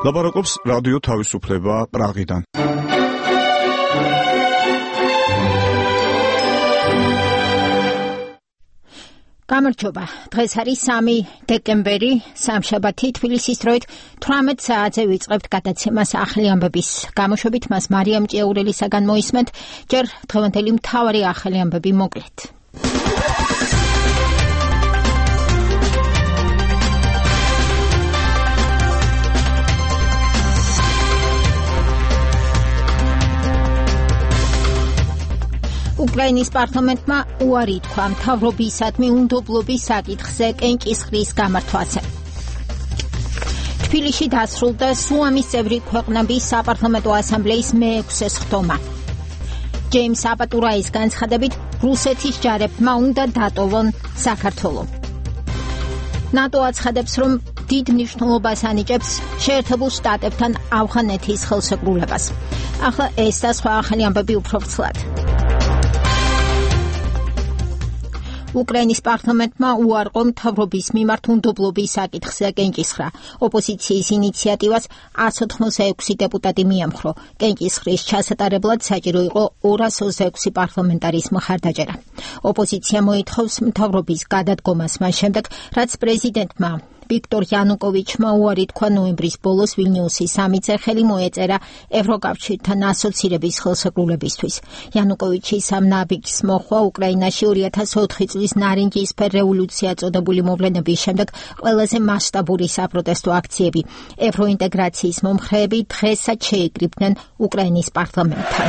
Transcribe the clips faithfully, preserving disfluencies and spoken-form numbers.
ლაპარაკობს რადიო თავისუფლება პრაღიდან. გამარჯობა. დღეს არის სამი დეკემბერი, სამშაბათი, თბილისის დროით თვრამეტ საათზე ვიწყებთ გადაცემას ახალი ამბების გამოშვებით. მას მარიამ ჭიაურელისაგან მოისმენთ. ჯერ დღევანდელი მთავარი ახალი ამბები მოკლედ. უკრაინის პარლამენტმა უარი თქვა მთავრობისადმი უნდობლობის საკითხზე კენჭისყრის გამართვაზე. თბილისში დასრულდა სუამის წევრი ქვეყნების საპარლამენტო ასამბლეის მეექვსე სხდომა. ჯეიმს აპატურაის განცხადებით რუსეთის ჯარებმა უნდა დატოვონ საქართველო. ნატო აცხადებს, რომ დიდ მნიშვნელობას ანიჭებს შეერთებულ შტატებთან ავღანეთის ხელშეკრულებას. ახლა ეს და სხვა ახალი ამბები უფრო ვრცლად. უკრაინის პარლამენტმა უარყო მთავრობის მიმართ უნდობლობის საკითხზე კენჭისხრა. ოპოზიციის ინიციატივას εκατს ოცდაექვსი დეპუტატი მიამხრო. კენჭისხრის ჩასატარებლად საჭირო იყო ორას ოცდაექვსი პარლამენტარის მხარდაჭერა. ოპოზიცია მოითხოვს მთავრობის გადადგომას მას შემდეგ, რაც პრეზიდენტმა ვიქტორ იანუკოვიჩმა უარი თქვა ნოემბრის ბოლოს ვილნიუსის სამიტზე ხელი მოეწერა ევროკავშირთან ასოცირების ხელშეკრულებისთვის. იანუკოვიჩის ამ ნაბიჯს მოხვა უკრაინაში ორი ათას ოთხი წლის ნარინჯისფერ რევოლუცია წოდებული მოვლენების შემდეგ ყველაზე მასშტაბური საპროტესტო აქციები. ევროინტეგრაციის მომხრეები დღესაც შეიკრიბნენ უკრაინის პარლამენტთან.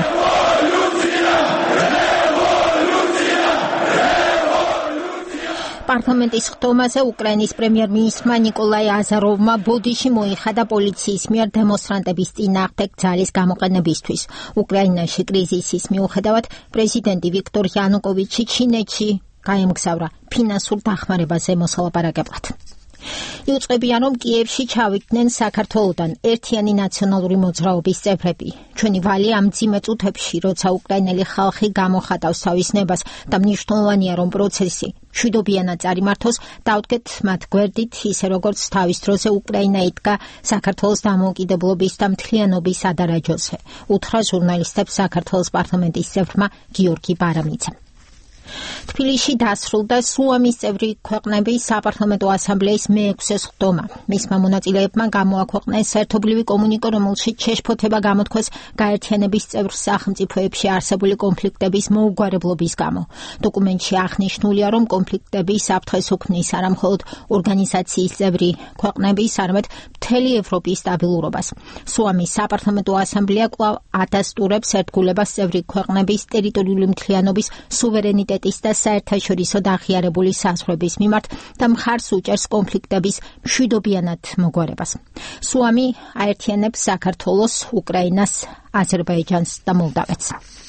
პარლამენტის ხდომაზე უკრაინის პრემიერ-მინისტრმა ნიკოლაი აზაროვმა ბოდიში მოიხადა პოლიციის მიერ დემონსტრანტების წინააღმდეგ ძალის გამოყენებისთვის. უკრაინაში კრიზისის მიუხედავად პრეზიდენტი ვიქტორ იანუკოვიჩი ჩინეთში გაემგზავრა ფინანსურ დახმარებაზე მოსალაპარაკებლად. იუწყებიან, რომ კიევში ჩავიდნენ საქართველოდან ერთიანი ნაციონალური მოძრაობის წევრები. ჩვენი ვალი ამ მძიმე წუთებში, როცა უკრაინელი ხალხი გამოხატავს თავის ნებას და მნიშვნელოვანია, რომ პროცესი მშვიდობიანად წარიმართოს, დავდგეთ მათ გვერდით, ისე როგორც თავის დროზე უკრაინა იდგა საქართველოს დამოუკიდებლობის და მთლიანობის ადარაჯოზე, უთხრა ჟურნალისტებს საქართველოს პარლამენტის წევრმა გიორგი ბარამიძემ. თბილისში დასრულდა სუამის წევრი ქვეყნების საპარლამენტო ასამბლეის მეექვსე სხდომა. მისმა მონაწილეებმა გამოაქვეყნეს ერთობლივი კომუნიკო, რომელშიც შეშფოთება გამოთქვეს გაერთიანების წევრ სახელმწიფოებში არსებული კონფლიქტების მოუგვარებლობის გამო. დოკუმენტში აღნიშნულია, რომ კონფლიქტები საფრთხეს უქმნის არა მხოლოდ ორგანიზაციის წევრი ქვეყნების, არამედ მთელი ევროპის სტაბილურობას. სუამის საპარლამენტო ასამბლეა კვლავ ადასტურებს ერთგულებას წევრი ქვეყნების ტერიტორიული მთლიანობის სუვერენიტეტის და საერთაშორისო დაღიარებული საზღვრების მიმართ და მხარს უჭერს კონფლიქტების მშვიდობიანად მოგვარებას. სუამი აერთიანებს საქართველოს, უკრაინას, აზერბაიჯანს და მოლდავეთს.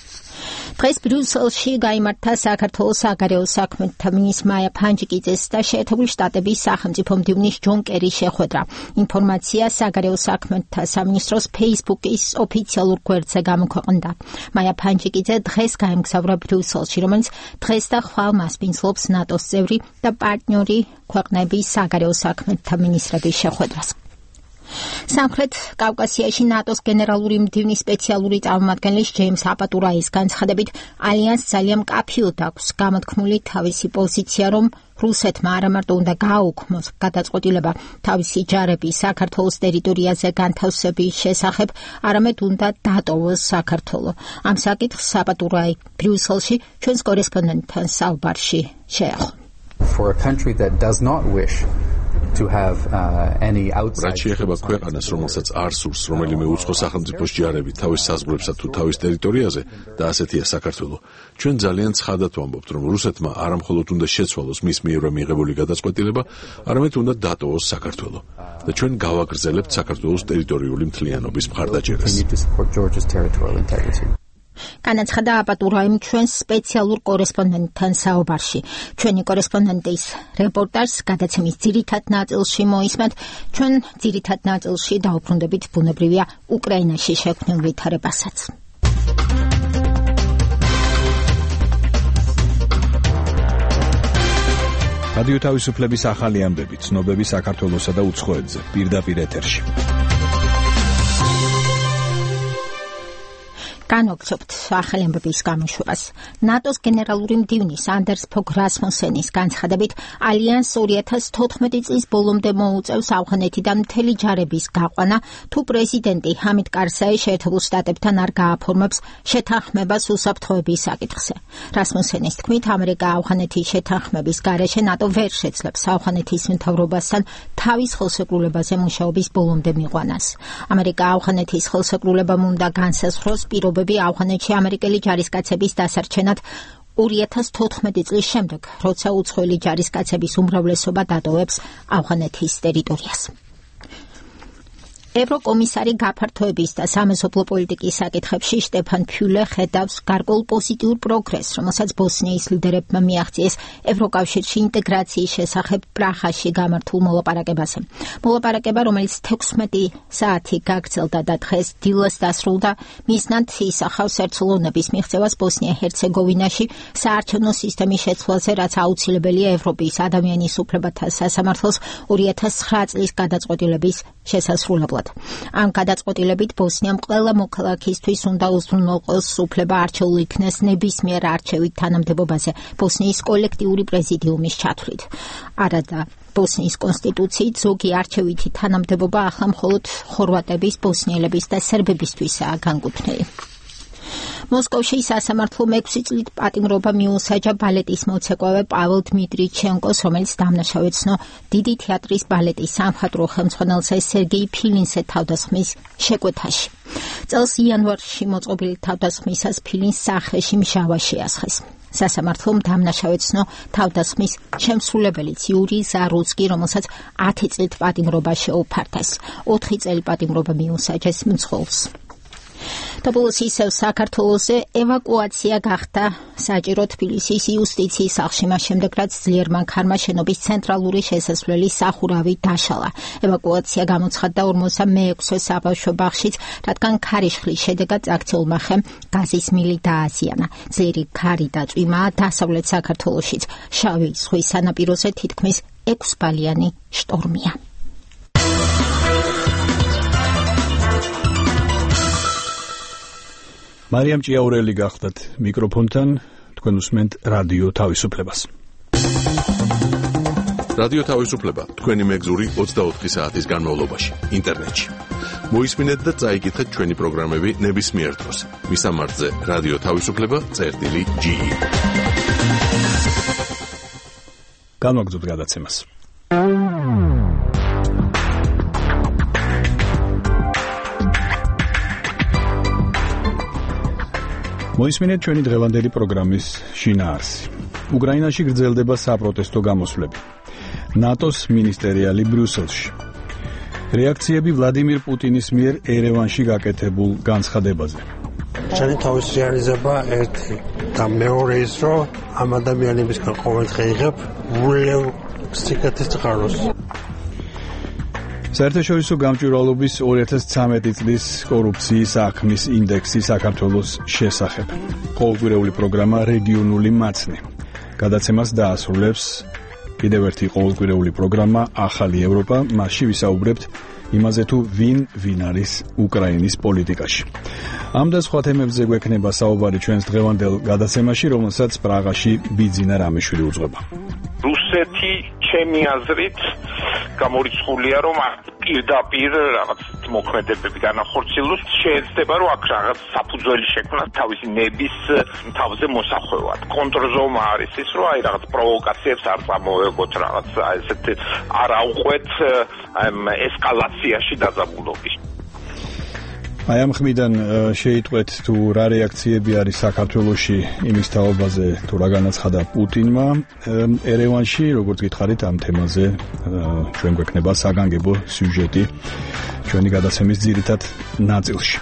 დღეს ბრიუსელში გაიმართა საქართველოს საგარეო საქმეთა მინისტრ მაია ფანჯიკიძეს და შეერთებული შტატების სახელმწიფო მდივნის ჯონ კერის შეხვედრა. ინფორმაცია საგარეო საქმეთა სამინისტროს ფეისბუქის ოფიციალურ გვერდზე გამოქვეყნდა. მაია ფანჯიკიძე დღეს გაემგზავრა ბრიუსელში, რომელიც დღეს და ხვალ მასპინძლობს ნატოს წევრი და პარტნიორი ქვეყნების საგარეო საქმეთა მინისტრების შეხვედრას. სამხრეთ კავკასიაში ნატოს გენერალური მდივნის სპეციალური წარმომადგენლის ჯეიმს აპატურაის განცხადებით ალიანსს ძალიან მკაფიოდ აქვს გამოთქმული თავისი პოზიცია, რომ რუსეთმა არა მარტო უნდა გააუქმოს გადაწყვეტილება თავისი ჯარების საქართველოს ტერიტორიაზე განთავსების შესახებ, არამედ უნდა დატოვოს საქართველო. ამ საკითხს აპატურაი ბრიუსელში ჩვენს კორესპონდენტთან საუბარში შეეხო. For a country that does not wish to have uh, any outside რაც შეეხება ქვეყანას, რომელსაც არ სურს რომელიმე უცხო სახელმწიფოს ჯარები თავის საზღვრებსა თუ თავის ტერიტორიაზე და ასეთია საქართველო. ჩვენ ძალიან ცხადად ვამბობთ, რომ რუსეთმა არა მხოლოდ უნდა შეცვალოს მის მიერ მიღებული გადაწყვეტილება, არამედ უნდა დატოვოს საქართველო. და ჩვენ გავაგრძელებთ საქართველოს ტერიტორიული მთლიანობის მხარდაჭერას. განაცხადა აპატურაიმ ჩვენს სპეციალურ კორესპონდენტთან საუბარში. ჩვენი კორესპონდენტის რეპორტაჟს გადაცემის ძირითად ნაწილში მოისმენთ. ჩვენ ძირითად ნაწილში დაუბრუნდებით ბუნებრივია უკრაინაში შექმნილ ვითარებასაც. რადიო თავისუფლების ახალი ამბები, ცნობები საქართველოსა და უცხოეთზე, პირდაპირ ეთერში. განვაგრძობთ ახალი ამბების გამოშვებას. ნატოს გენერალური მდივნის ანდერს ფოგ რასმუსენის განცხადებით, ალიანსს ორი ათას თოთხმეტი წლის ბოლომდე მოუწევს ავღანეთიდან მთელი ჯარების გაყვანა, თუ პრეზიდენტი ჰამიდ კარზაი შეერთებულ შტატებთან არ გააფორმებს შეთანხმებას უსაფრთხოების საკითხზე. რასმუსენის თქმით, ამერიკა ავღანეთის შეთანხმების გარეშე ნატო ვერ შეძლებს ავღანეთის მთავრობასთან თავის ხელშეკრულებაზე მუშაობის ბოლომდე მიყვანას. ამერიკა ავღანეთის ხელშეკრულებამ უნდა განსაზღვროს პირობები ავღანეთში ამერიკელი ჯარისკაცების დასარჩენად ორი ათას თოთხმეტი წლის შემდეგ, როცა უცხოელი ჯარისკაცების უმრავლესობა დატოვებს ავღანეთის ტერიტორიას. ევროკომისარი გაფართოების და სამეზობლო პოლიტიკის საკითხებში შტეფან ფიულე ხედავს გარკვეულ პოზიტიურ პროგრესს, რომელსაც ბოსნიის ლიდერებმა მიაღწიეს ევროკავშირში ინტეგრაციის შესახებ პრაღაში გამართულ მოლაპარაკებაზე. მოლაპარაკება, რომელიც თექვსმეტი საათი გაგრძელდა და დღეს დილას დასრულდა, მიზნად ისახავს ერთსულოვნების მიღწევას ბოსნია-ჰერცეგოვინაში საარჩევნო სისტემის შეცვლაზე, რაც აუცილებელია ევროპის ადამიანის უფლებათა სასამართლოს ორი ათას ცხრა წლის გადაწყვეტილების შესასრულებლად. ამ გადაწყვეტილებით ბოსნიამ ყველა მოქალაქისთვის უნდა უზრუნველყოს უფლება არჩეულ იქნეს ნებისმიერ არჩევით თანამდებობაზე ბოსნიის კოლექტიური პრეზიდიუმის ჩათვლით. არადა ბოსნიის კონსტიტუციით ზოგი არჩევითი თანამდებობა ახლა მხოლოდ ხორვატების, ბოსნიელების და სერბებისთვისაა განკუთვნილი. მოსკოვში სასამართლო მეექვსი წლით პატიმრობა მიუსაჯა ბალეტის მოცეკვავე პაველ დმიტრიჩენკოს, რომელიც დამნაშავედ ცნო დიდი თეატრის ბალეტის სამხატვრო ხელმძღვანელზე სერგეი ფილინსე თავდასხმის შეკვეთაში. წელს იანვარში მოწყობილი თავდასხმისას ფილინს სახეში მჟავა შეასხეს. სასამართლომ დამნაშავედ ცნო თავდასხმის შემსრულებელიც იური ზარუცკი, რომელსაც ათი წლით პატიმრობა შეუფარდეს. ოთხი წელი პატიმრობა მიუსაჯეს მძღოლს. თბილისის ისევ საქართველოზე ევაკუაცია გახდა საჭირო თბილისის იუსტიციის სახლში, მას შემდეგ რაც ძლიერმა ქარმა შენობის ცენტრალური შესასვლელი სახურავი დაშალა. ევაკუაცია გამოცხადდა ორმოცდამეექვსე საბავშვო ბაღშიც, რადგან ქარიშხლის შედეგად აქციულმა ხემ გაზის მილი დააზიანა. ძლიერი ქარი და წვიმაა დასავლეთ საქართველოშიც. შავი ზღვის სანაპიროზე თითქმის ექვსბალიანი შტორმია. მარიამ ჭიაურელი გახდათ მიკროფონთან, თქვენ უსმენთ რადიო თავისუფლებას. რადიო თავისუფლება თქვენი მეგზური ოცდაოთხი საათის განმავლობაში ინტერნეტში. მოისმინეთ და წაიკითხეთ ჩვენი პროგრამები ნებისმიერ დროს. მისამართზე რადიო თავისუფლება წერტილი ჯი ი. განვაგრძობთ გადაცემას. მოისმინეთ ჩვენი დღევანდელი პროგრამის შინაარსი. უკრაინაში გრძელდება საპროტესტო გამოსვლები. ნატოს მინისტერიალი ბრიუსელში. რეაქციები ვლადიმირ პუტინის მიერ ერევანში გაკეთებულ განცხადებაზე. ჩვენი თავისუფლება ერთი და მეორე ის, რომ ამ ადამიანებისგან ყოველდღე იღებ ულევ სიკეთის წყაროს. საერთაშორისო გამჭვირვალობის ორი ათას ცხრამეტი წლის კორუფციის აღქმის ინდექსი საქართველოს შესახებ. ყოველკვირეული პროგრამა რეგიონული მაცნე. გადაცემას დაასრულებს კიდევ ერთი ყოველკვირეული პროგრამა ახალი ევროპა, მასში ვისაუბრებთ იმაზე თუ ვინ ვინ არის უკრაინის პოლიტიკაში. ამ და სხვა თემებზე გვექნება საუბარი ჩვენს დღევანდელ გადაცემაში, რომელსაც პრაღაში ბიძინა რამიშვილი უძღვება. რუსეთი ჩემი აზრით გამორიცხულია, რომ პირდაპირ რაღაც მოქმედებები განახორციელოს, შეიძლება რომ აქ რაღაც საფუძველი შექმნა თავისი ნების თავზე მოსახვევად. კონტრზომა არის ის, რომ აი რაღაც პროვოკაციებს არ წამოეგოთ, რაღაც ესეთ არ აუყვეთ ესკალაციაში დაძაბულობის. აი ამ ხმიდან შეიტყვეთ თუ რა რეაქციები არის საქართველოში იმის თაობაზე, თუ რა განაცხადა პუტინმა ერევანში, როგორც გითხარით ამ თემაზე ჩვენ გვექნება საგანგებო სიუჟეტი ჩვენი გადაცემის ძირითად ნაწილში.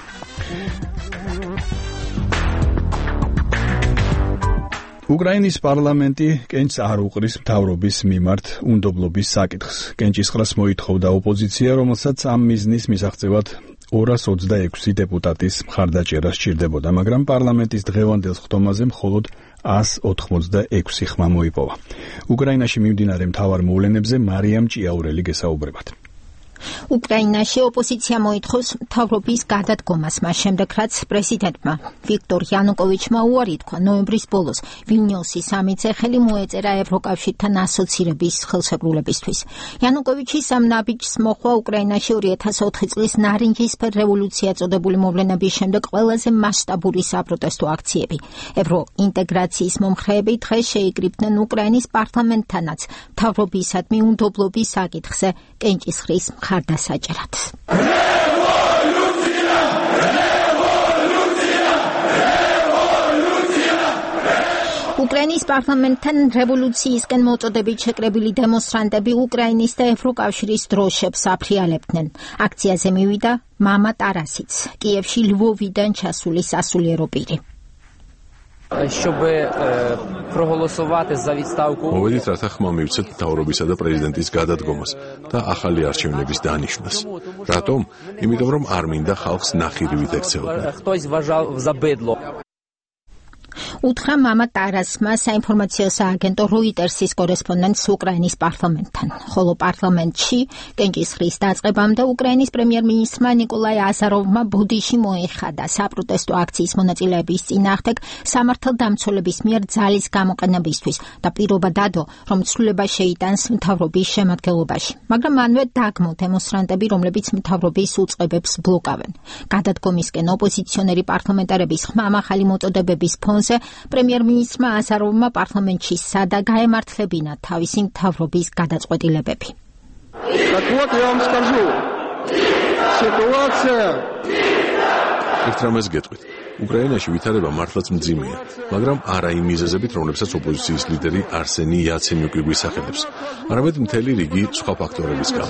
უკრაინის პარლამენტი კენჭს არ უყრის მთავრობის მიმართ უნდობლობის საკითხს. კენჭისყრას მოითხოვდა ოპოზიცია, რომელსაც ამ მიზნის მისაღწევად ორას ოცდაექვსი დეპუტატის მხარდაჭერა სჭირდებოდა, მაგრამ პარლამენტის დღევანდელ ხდომაზე მხოლოდ ას ოთხმოცდაექვსი ხმა მოიპოვა. უკრაინაში მიმდინარე მთავარ მოვლენებზე მარიამ ჭიაურელი გესაუბრებათ. უკრაინაში ოპოზიცია მოითხოვს მთავრობის გადადგომას მას შემდეგ, რაც პრეზიდენტმა ვიქტორ იანუკოვიჩმა უარი თქვა ნოემბრის ბოლოს ვილნიუსის სამიტზე ხელი მოეწერა ევროკავშირთან ასოცირების ხელშეკრულებისთვის. იანუკოვიჩის ამ ნაბიჯს მოხვა უკრაინაში ორი ათას ოთხი წლის ნარინჯისფერ რევოლუცია წოდებული მოვლენების შემდეგ ყველაზე მასშტაბური საპროტესტო აქციები. ევროინტეგრაციის მომხრეები დღეს შეიკრიბნენ უკრაინის პარლამენტთანაც მთავრობისადმი უნდობლობის საკითხზე კენჭისყრის მხარდასაჭერად. უკრაინის პარლამენტთან რევოლუციისკენ მოწოდებით შეკრებილი დემონსტრანტები უკრაინის და ევროკავშირის დროშებს აფრიალებდნენ. აქციაზე მივიდა მამა ტარასიც, კიევში ლვოვიდან ჩასული სასულიერო პირი. Щоб проголосувати за відставку. მოვედით, რათა ხმა მივცეთ მთავრობისა და პრეზიდენტის გადადგომას და ახალი არჩევნების დანიშვნას. რატომ? იმიტომ რომ არ მინდა ხალხს ნახირივით ექცეოდნენ. Хтось вважав за бидло. უთხრა მამა ტარასმა საინფორმაციო სააგენტო როიტერსის კორესპონდენტს უკრაინის პარლამენტთან. ხოლო პარლამენტში კენჭისყრის დაწყებამდე უკრაინის პრემიერ-მინისტრმა ნიკოლაი აზაროვმა ბოდიში მოიხადა საპროტესტო აქციის მონაწილეების წინააღმდეგ სამართალდამცველების მიერ ძალის გამოყენებისთვის და პირობა დადო, რომ ცვლილება შეიტანს მთავრობის შემადგენლობაში. მაგრამ მანვე დაგმო დემონსტრანტები, რომლებიც მთავრობის უწყებებს ბლოკავენ. გადადგომისკენ ოპოზიციონერი პარლამენტარების ხმამაღალი მოწოდებების ფონზე პრემიერ-მინისტრმა აზაროვმა პარლამენტში სადა გაემართლებინა თავისი მთავრობის გადაწყვეტილებები. Так вот, я вам скажу. Ситуация ერთ რამეს გეტყვით. უკრაინაში ვითარება მართლაც მძიმეა, მაგრამ არა იმ მიზეზებით, რომლებსაც ოპოზიციის ლიდერი არსენი იაცენიუკი გვისახელებს, არამედ მთელი რიგი სხვა ფაქტორების გამო.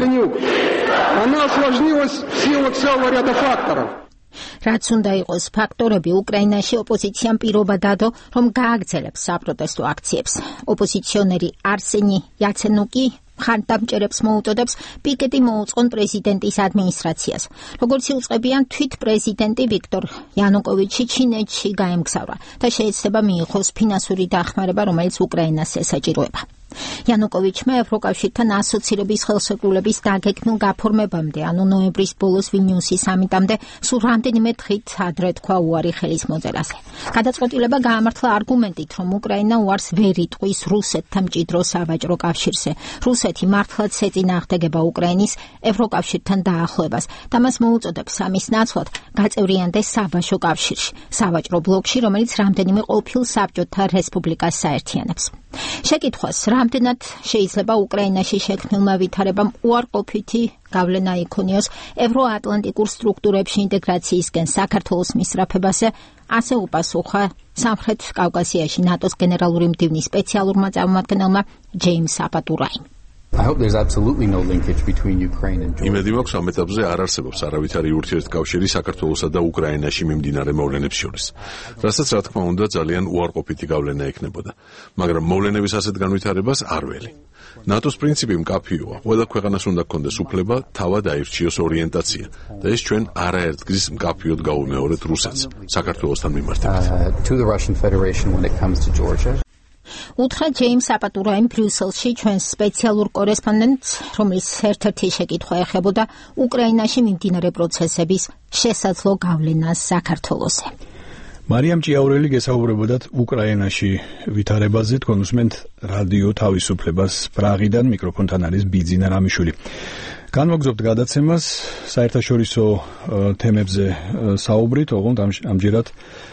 Она осложнилась в силу целого ряда факторов. რაც უნდა იყოს ფაქტორები, უკრაინაში ოპოზიციამ პირობა დადო, რომ გააგრძელებს საპროტესტო აქციებს. ოპოზიციონერი არსენი იაცენიუკი მხარდამჭერებს მოუწოდებს პიკეტი მოუწყონ პრეზიდენტის ადმინისტრაციას. როგორც იუწყებიან, თვით პრეზიდენტი ვიქტორ იანუკოვიჩი ჩინეთში გაემგზავრა და შეეცდება მიიღოს ფინანსური დახმარება, რომელიც უკრაინას ესაჭიროება. იანუკოვიჩმა ევროკავშირთან ასოცირების ხელშეკრულების დაგეგმილ გაფორმებამდე, ანუ ნოემბრის ბოლოს ვილნიუსის სამიტამდე, სულ რამდენიმე დღით ადრე თქვა უარი ხელის მოწერაზე. გადაწყვეტილება გაამართლა არგუმენტით, რომ უკრაინა უარს ვერ იტყვის რუსეთთან მჭიდრო სავაჭრო კავშირზე. რუსეთი მართლაც ეწინააღმდეგება უკრაინის ევროკავშირთან დაახლოებას და მას მოუწოდებს ამის ნაცვლად გაწევრიანდეს საბაჟო კავშირში, სავაჭრო ბლოკში, რომელიც რამდენიმე ყოფილ საბჭოთა რესპუბლიკას საერთიანებს. შეკითხვას, რამდენად შეიძლება უკრაინაში შექმნილმა ვითარებამ უარყოფითი გავლენა იქონიოს ევროატლანტიკურ სტრუქტურებში ინტეგრაციისკენ საქართველოს მისწრაფებაზე, ასე უპასუხა სამხრეთ კავკასიაში ნატოს გენერალური მდივნის სპეციალურმა წარმომადგენელმა ჯეიმს აპატურაიმ. I hope there's absolutely no linkage between Ukraine and Georgia. იმედი მაქვს, ამ ეტაპზე არ არსებობს არავითარი ურთიერთკავშირი საქართველოსა და უკრაინაში მიმდინარე მოვლენებს შორის. რასაც რა თქმა უნდა ძალიან უარყოფითი გავლენა ექნებოდა, მაგრამ მოვლენების ასეთ განვითარებას არ ველი. ნატოს პრინციპი მკაფიოა. ყველა ქვეყანას უნდა ჰქონდეს უფლება თავად აირჩიოს ორიენტაცია და ეს ჩვენ არაერთგზის მკაფიოდ გავუმეორეთ რუსეთს საქართველოსთან მიმართებით. Uh, to the Russian Federation when it comes to Georgia. უთხრა ჯეიმს აპატურაიმ ბრიუსელში ჩვენს სპეციალურ კორესპონდენტს, რომლის ერთ-ერთი შეკითხვა ეხებოდა უკრაინაში მიმდინარე პროცესების შესაძლო გავლენას საქართველოსზე. მარიამ ჭიაურელი გესაუბრებოდათ უკრაინაში ვითარებაზე, თქვენ უსმენთ რადიო თავისუფლებას პრაღიდან, მიკროფონთან არის ბიძინა რამიშვილი. განვაგრძობთ გადაცემას საერთაშორისო თემებზე საუბრით, ოღონდ ამჯერად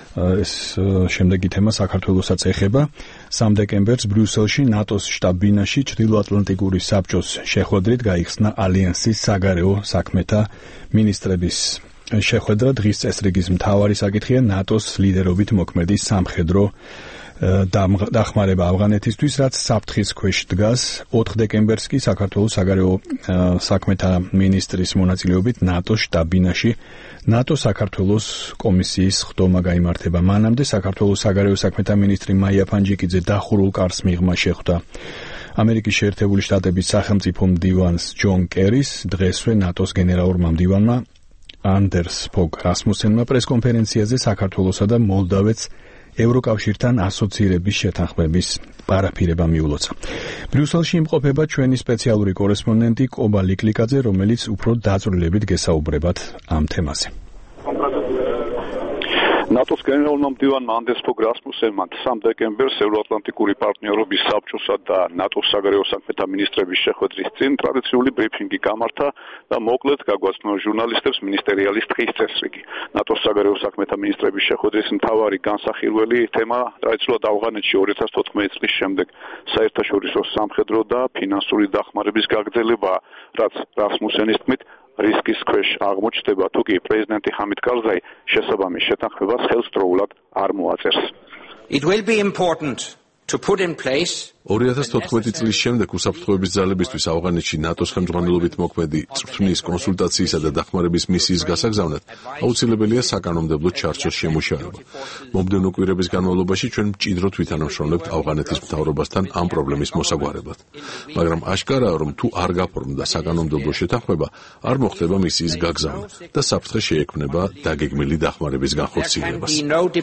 ეს შემდეგი თემა საქართველოსაც ეხება. სამ დეკემბერს ბრიუსელში ნატოს შტაბ-ბინაში ჩრდილოატლანტიკური საბჭოს შეხვედრით გაიხსნა ალიანსის საგარეო საქმეთა მინისტრების შეხვედრა. დღის წესრიგის მთავარი საკითხია ნატოს ლიდერობით მოქმედი სამხედრო დახმარება ავღანეთისთვის, რაც საფრთხის ქვეშ დგას. ოთხ დეკემბერს კი საქართველოს საგარეო საქმეთა მინისტრის მონაწილეობით ნატოს შტაბ-ბინაში ნატო საქართველოს კომისიის ხდომა გაიმართება. მანამდე საქართველოს საგარეო საქმეთა მინისტრი მაია ფანჯიკიძე დახურულ კარს მიღმა შეხვდა ამერიკის შეერთებული შტატების სახელმწიფო მდივანს ჯონ კერის, დღესვე ნატოს გენერალურმა მდივანმა ანდერს ფოგ რასმუსენმა პრესკონფერენციაზე საქართველოსა და მოლდავეთს ევროკავშირთან ასოცირების შეთანხმების პარაფირება მიულოცა. ბრიუსელში იმყოფება ჩვენი სპეციალური კორესპონდენტი კობა ლიკლიკაძე, რომელიც უფრო დაწვრილებით გესაუბრებათ ამ თემაზე. ნატოს გენერალურმა მდივანმა ანდერს ფოგ რასმუსენმა სამ დეკემბერს ევროატლანტიკური პარტნიორობის საბჭოსა და ნატოს საგარეო საქმეთა მინისტრების შეხვედრის წინ ტრადიციული ბრიფინგი გამართა და მოკლედ გაგვაცნო ჟურნალისტებს მინისტერიალის ტყის წესრიგი. ნატოს საგარეო საქმეთა მინისტრების შეხვედრის მთავარი განსახილველი თემა ტრადიციულად ავღანეთში ორი ათას თოთხმეტი წლის შემდეგ საერთაშორისო სამხედრო და ფინანსური დახმარების გაგრძელება, რაც რასმუსენის თქმით რისკის ქვეშ აღმოჩნდება, თუ კი პრეზიდენტი ჰამიდ კარზაი შესაბამის შეთანხმებას ხელსდროულად არ მოაწერს. It will be important to put in place ორი ათას თოთხმეტი წლის შემდეგ უსაფრთხოების ძალებისთვის ავღანეთში ნატოს ხელმძღვანელობით მოქმედი წვრთნის კონსულტაციისა და დახმარების მისიის გასაგზავნად აუცილებელია საკანონმდებლო ჩარჩოს შემუშავება. მომდევნო კვირების განმავლობაში ჩვენ მჭიდროდ ვითანამშრომლებთ ავღანეთის მთავრობასთან ამ პრობლემის მოსაგვარებლად. მაგრამ აშკარაა, რომ თუ არ გაფორმდა საკანონმდებლო შეთანხმება, არ მოხდება მისიის გაგზავნა და საფრთხე შეექმნება დაგეგმილი დახმარების განხორციელებას.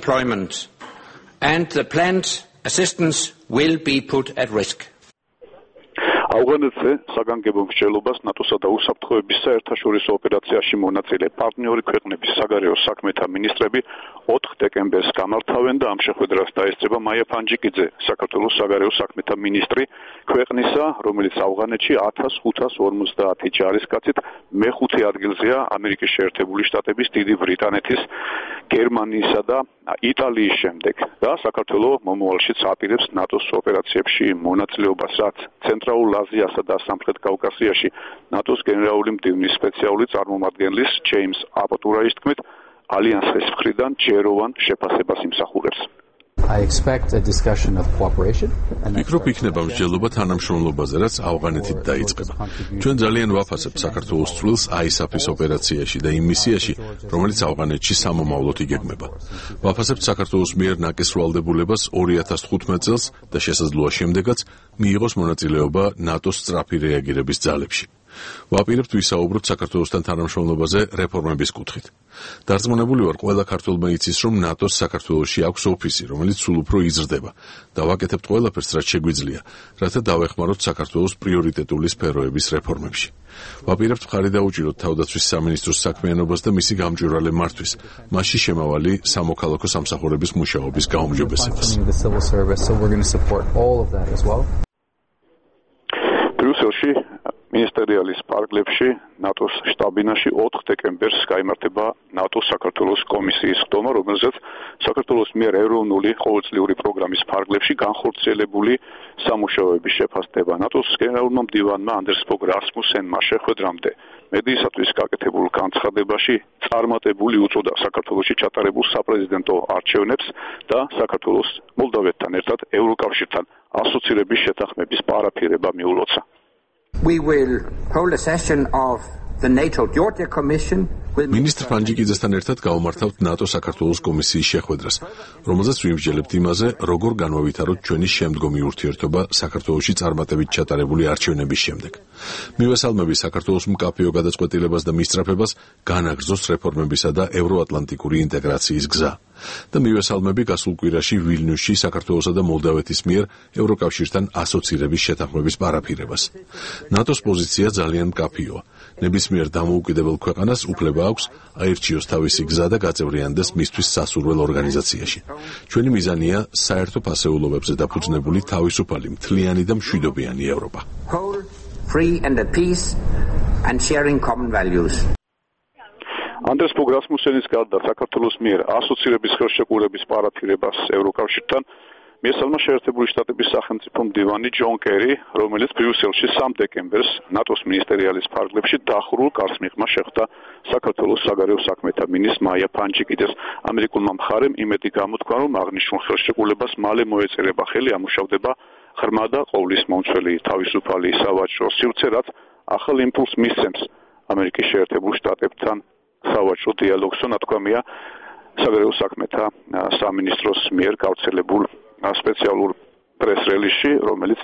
And the planned assistance will be put at risk. ავღანეთზე საგანგებო მსჯელობას ნატოსა და უსაფრთხოების საერთაშორისო ოპერაციაში მონაწილე პარტნიორი ქვეყნების საგარეო საქმეთა მინისტრები ოთხ დეკემბერს გამართავენ და ამ შეხვედრას დაესწრება მაია ფანჯიკიძე, საქართველოს საგარეო საქმეთა მინისტრი, ქვეყნისა, რომელიც ავღანეთში ათას ხუთას ორმოცდაათი ჯარისკაცით მეხუთე ადგილზეა ამერიკის შეერთებული შტატების, დიდი ბრიტანეთის, გერმანიისა და იტალიის შემდეგ და საქართველოს მომავალშიც აპირებს ნატოს ოპერაციებში მონაწილეობას, რაც ცენტრალურ აზიასა და სამხრეთ კავკასიაში ნატოს გენერალური მდივნის სპეციალური წარმომადგენლის ჯეიმს აპოტურაის თქმით ალიანსის მხრიდან ჯეროვან შეფასებას იმსახურებს. I expect a discussion of cooperation. Მიკროფ იქნება მსჯელობა თანამშრომლობაზე, რაც ავღანეთით დაიწყება. ჩვენ ძალიან ვაფასებთ საქართველოს წვლილს აისაფის ოპერაციაში და იმ მისიაში, რომელიც ავღანეთში სამომავლოდ იგეგმება. ვაფასებთ საქართველოს მიერ ნაკისრვალდებულებას ორი ათას თხუთმეტ წელს და შესაძლოა შემდეგაც მიიღოს მონაწილეობა ნატოს სწრაფი რეაგირების ძალებში. ვაპირებთ ვისაუბროთ საქართველოსთან თანამშრომლობაზე რეფორმების კუთხით. დარწმუნებული ვარ, ყველა ქართველმა იცის, რომ ნატოს საქართველოში აქვს ოფისი, რომელიც სულ უფრო იზრდება და ვაკეთებთ ყველაფერს, რაც შეგვიძლია, რათა დავეხმაროთ საქართველოს პრიორიტეტული სფეროების რეფორმებში. ვაპირებთ მხარი დაუჭიროთ თავდაცვის სამინისტროს საქმიანობას და მისი გამჭვირვალე მართვის, მასში შემავალი სამოქალაქო სამსახურების მუშაობის გაუმჯობესებას. ბრიუსელში მინისტერიალის პარკლებში ნატოს შტაბ-ბინაში ოთხ დეკემბერს გაიმართება ნატოს საქართველოს კომისიის ხდომა, რომელზეც საქართველოს მიერ ეროვნული ყოველწლიური პროგრამის პარკლებში განხორციელებული სამუშაოების შეფასდება. ნატოს გენერალურმა მდივანმა ანდერს ფოგ რასმუსენმა შეხვედრამდე მედიისათვის გაკეთებულ განცხადებაში წარმატებული უწოდა საქართველოში ჩატარებულ საპრეზიდენტო არჩევნებს და საქართველოს მოლდოვეთთან ერთად ევროკავშირთან ასოცირების შეთანხმების პარაფირება მიულოცა. We will hold a session of the NATO Georgia Commission. მინისტრ ფანჯიკიძესთან ერთად გავმართავთ ნატო საქართველოს კომისიის შეხვედრას, რომელზეც ვიმსჯელებთ იმაზე, როგორ განვავითაროთ ჩვენი შემდგომი ურთიერთობა საქართველოში წარმატებით ჩატარებული არჩევნების შემდეგ. მივესალმები საქართველოს მკაფიო გადაწყვეტილებას და მისწრაფებას განაგრძოს რეფორმებისა და ევროატლანტიკური ინტეგრაციის გზა. და მივესალმები გასულ კვირაში ვილნიუსში საქართველოსა და მოლდავეთის მიერ ევროკავშირთან ასოცირების შეთანხმების პარაფირებას. ნატოს პოზიცია ძალიან მკაფიოა. ნებისმიერ დამოუკიდებელ ქვეყანას უფლება აქვს აირჩიოს თავისი გზა და გაწევრიანდეს მისთვის სასურველ ორგანიზაციაში. ჩვენი მიზანია საერთო ფასეულობებზე დაფუძნებული თავისუფალი, მთლიანი და მშვიდობიანი ევროპა. Whole, free and at peace and sharing common values. ანდერს ფოგ რასმუსენის გარდა საქართველოს მიერ ასოცირების ხელშეკრულების პარაფირებას ევროკავშირთან მიესალმა შეერთებული შტატების სახელმწიფო მდივანი ჯონ კერი, რომელიც ბრიუსელში სამ დეკემბერს ნატოს მინისტერიალის ფარგლებში დახურულ კარს მიღმა შეხვდა საქართველოს საგარეო საქმეთა მინისტრ მაია ფანჯიკიძეს. ამერიკულმა მხარემ იმედი გამოთქვა, რომ აღნიშნულ ხელშეკრულებას მალე მოეწერება ხელი, ამუშავდება ღრმა და ყოვლის მომცველი თავისუფალი სავაჭრო სივრცე, რაც ახალ იმპულსს მისცემს ამერიკის შეერთებულ შტატებთან სავაჭრო დიალოგს. ნათქვამია საგარეო საქმეთა სამინისტროს მიერ გავრცელებულ სპეციალურ პრეს-რელიზში, რომელიც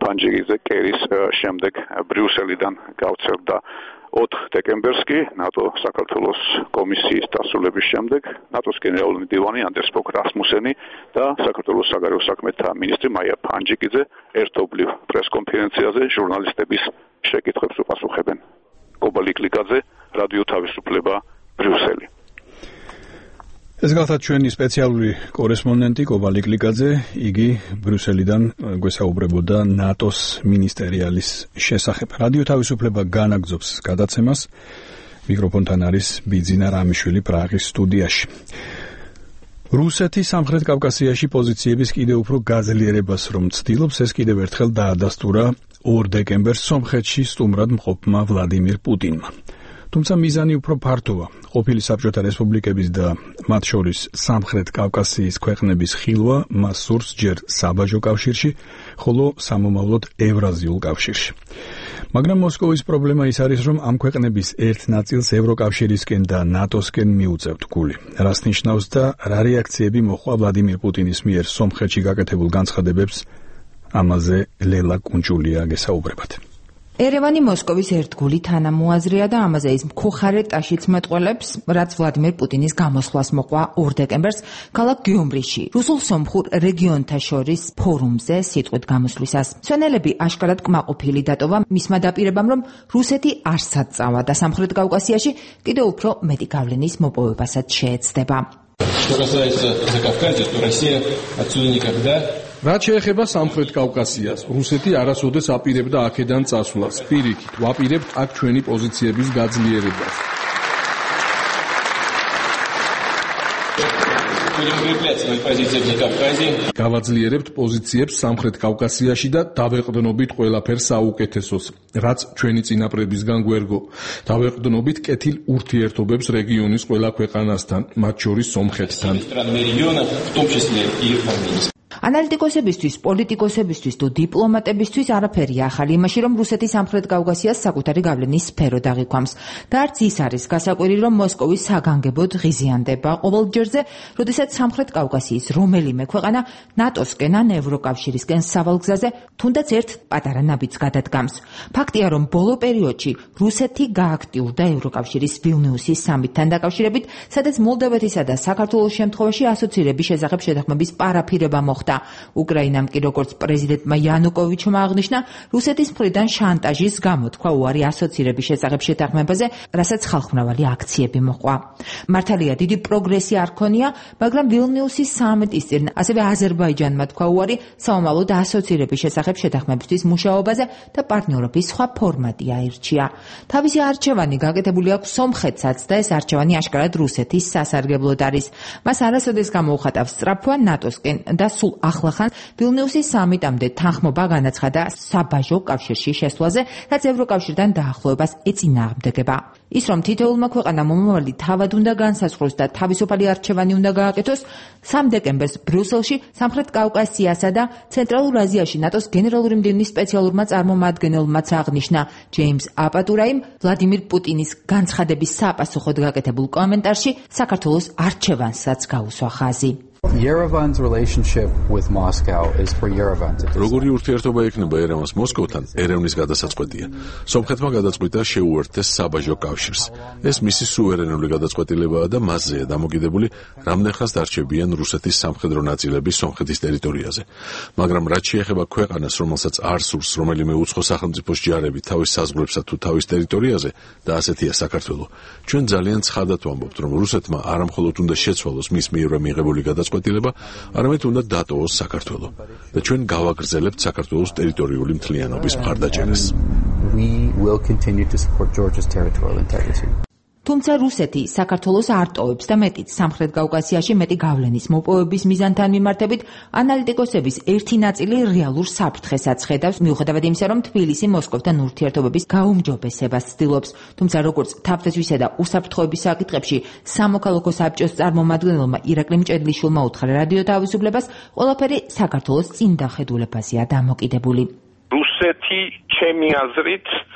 ფანჯიგიძე კერის შემდეგ ბრიუსელიდან გავრცელდა ოთხ დეკემბერს კი ნატო საქართველოს კომისიის დასრულების შემდეგ ნატოს გენერალური მდივანი ანდერს ფოგ რასმუსენი და საქართველოს საგარეო საქმეთა მინისტრი მაია ფანჯიკიძე ერთობლივ პრესკონფერენციაზე ჟურნალისტების შეკითხვებს უპასუხებენ. კობა ლიკლიკაძე, რადიო თავისუფლება, ბრიუსელი. ეს გახლავთ ჩვენი სპეციალური კორესპონდენტი კობა ლიკლიკაძე, იგი ბრიუსელიდან გვესაუბრებოდა ნატოს მინისტერიალის შესახებ. რადიო თავისუფლება განაგრძობს გადაცემას. მიკროფონთან არის ბიძინა რამიშვილი პრაღის სტუდიაში. რუსეთი სამხრეთ კავკასიაში პოზიციების კიდევ უფრო გაძლიერებას რომ ცდილობს, ეს კიდევ ერთხელ დაადასტურა ორ დეკემბერს სომხეთში სტუმრად მყოფმა ვლადიმირ პუტინმა. თუმცა მიზანი უფრო ფართოა. ყოფილი საბჭოთა რესპუბლიკების და მათ შორის სამხრეთ კავკასიის ქვეყნების ხილვა მას სურს ჯერ საბაჟო კავშირში, ხოლო სამომავლოდ ევრაზიულ კავშირში. მაგრამ მოსკოვის პრობლემა ის არის, რომ ამ ქვეყნების ერთ ნაწილს ევროკავშირისკენ და ნატოსკენ მიუწევთ გული. რას ნიშნავს და რა რეაქციები მოჰყვა ვლადიმირ პუტინის მიერ სომხეთში გაკეთებულ განცხადებებს, ამაზე ლელა კუნჭულია გესაუბრებათ. ერევანი მოსკოვის ერთგული თანამოაზრეა და ამაზე ის მქუხარე ტაშიც მეტყველებს, რაც ვლადიმირ პუტინის გამოსვლას მოყვა ორ დეკემბერს ქალაქ გიუმრიში, რუსულ-სომხურ რეგიონთა შორის ფორუმზე სიტყვით გამოსვლისას. მცვენელები აშკარად კმაყოფილი დატოვა მისმა დაპირებამ, რომ რუსეთი არ საწავა და სამხრეთ კავკასიაში კიდევ უფრო მეტი გავლენის მოპოვებასაც შეეცდება. რაც შეეხება სამხრეთ კავკასიას, რუსეთი არასოდეს აპირებდა აქედან წასვლას. პირიქით, ვაპირებთ აქ ჩვენი პოზიციების გაძლიერებას. გავაძლიერებთ პოზიციებს სამხრეთ კავკასიაში და დავეყრდნობით ყველაფერს საუკეთესოს, რაც ჩვენი წინაპრებისგან გვერგო. დავეყრდნობით კეთილ ურთიერთობებს რეგიონის ყველა ქვეყანასთან, მათ შორის სომხეთთან. ანალიტიკოსებისთვის, პოლიტიკოსებისთვის თუ დიპლომატებისთვის არაფერი ახალი იმაში, რომ რუსეთი სამხრეთ კავკასიას საკუთარი გავლენის სფერო დაღიქვამს. და არც ის არის გასაკვირი, რომ მოსკოვის საგანგებოდ ღიზიანდება ყოველ ჯერზე, როდესაც სამხრეთ კავკასიის რომელიმე ქვეყანა ნატოსკენ ან ევროკავშირისკენ სავალგზაზე თუნდაც ერთ პატარა ნაბიჯს გადადგამს. ფაქტია, რომ ბოლო პერიოდში რუსეთი გააქტიურდა ევროკავშირის ვილნიუსის სამიტთან დაკავშირებით, სადაც მოლდოვეთისა და საქართველოს შემთხვევაში ასოცირების შესახებ შეთანხმების პარაფირება მოხდა. უკრაინამ კი როგორც პრეზიდენტმა იანუკოვიჩმა აღნიშნა, რუსეთის მხრიდან შანტაჟის გამო თქვა უარი ასოცირების შესახებ შეთანხმებაზე, რასაც ხალხმრავალი აქციები მოყვა. მართალია დიდი პროგრესი არ ქონია, მაგრამ ვილნიუსის სამიტის წინ ასევე აზერბაიჯანმა თქვა უარი საომავლოდ ასოცირების შესახებ შეთანხმებისთვის მუშაობაზე და პარტნიორობის სხვა ფორმატი აირჩია. თავისი არჩევანი გაკეთებული აქვს სომხეთსაც და ეს არჩევანი აშკარად რუსეთის სასარგებლოდ არის. მას არასოდეს გამოუხატავს სწრაფვა ნატოსკენ და სულ ახლახან ვილნიუსის სამიტამდე თანხმობა განაცხადა საბაჟო კავშირში შესვლაზე, რაც ევროკავშირთან დაახლოებას ეწინააღმდეგება. ის რომ თითოეულმა ქვეყანამ მომავალი თავად უნდა განსაზღვროს და თავისუფალი არჩევანი უნდა გააკეთოს, სამ დეკემბერს ბრიუსელში სამხრეთ კავკასიასა და ცენტრალურ აზიაში ნატოს გენერალური მდივნის სპეციალურმა წარმომადგენელმაც აღნიშნა ჯეიმს აპატურაიმ ვლადიმირ პუტინის განცხადების საპასუხოდ გაკეთებულ კომენტარში საქართველოს არჩევანსაც გაუსვა ხაზი. Yerevan's relationship with Moscow is for Yerevan to decide. როგორი ურთიერთობა ექნება ერევანს მოსკოვთან, ერევნის გადასაწყვეტია. სომხეთმა გადაწყვიტა შეუერთდეს საბაჟო კავშირს. ეს მისი სუვერენული გადაწყვეტილებაა და მასზეა დამოკიდებული, რამდენხანს დარჩებიან რუსეთის სამხედრო ნაწილები სომხეთის ტერიტორიაზე. მაგრამ რაც შეეხება ქვეყანას, რომელსაც არ სურს რომელიმე უცხო სახელმწიფოს ჯარები თავის საზღვრებსა თუ თავის ტერიტორიაზე და ასეთია საქართველო, ჩვენ ძალიან ცხადად ვამბობთ, რომ რუსეთმა არამხოლოდ უნდა შეცვალოს მის მიერვე მიღებული გადაწყვეტილება, არამედ უნდა დატოვოს საქართველო და ჩვენ გავაგრძელებთ საქართველოს ტერიტორიული მთლიანობის მხარდაჭერას. We will continue to support Georgia's territorial integrity. თუმცა რუსეთი საქართველოს არ ტოვებს და მეტიც სამხრეთ კავკასიაში მეტი გავლენის მოპოვების მიზანთან მიმართებით ანალიტიკოსების ერთი ნაწილი რეალურ საფრთხესაც ხედავს, მიუხედავად იმისა, რომ თბილისი მოსკოვთან ურთიერთობების გაუმჯობესებას ცდილობს. თუმცა როგორც თავდაცვისა და უსაფრთხოების საკითხებში სამოქალაქო საბჭოს წარმომადგენელმა ირაკლი მჭედლიშვილმა უთხრა რადიო თავისუფლებას, ყველაფერი საქართველოს წინდახედულებაზეა დამოკიდებული. რუსეთი ჩემი აზრით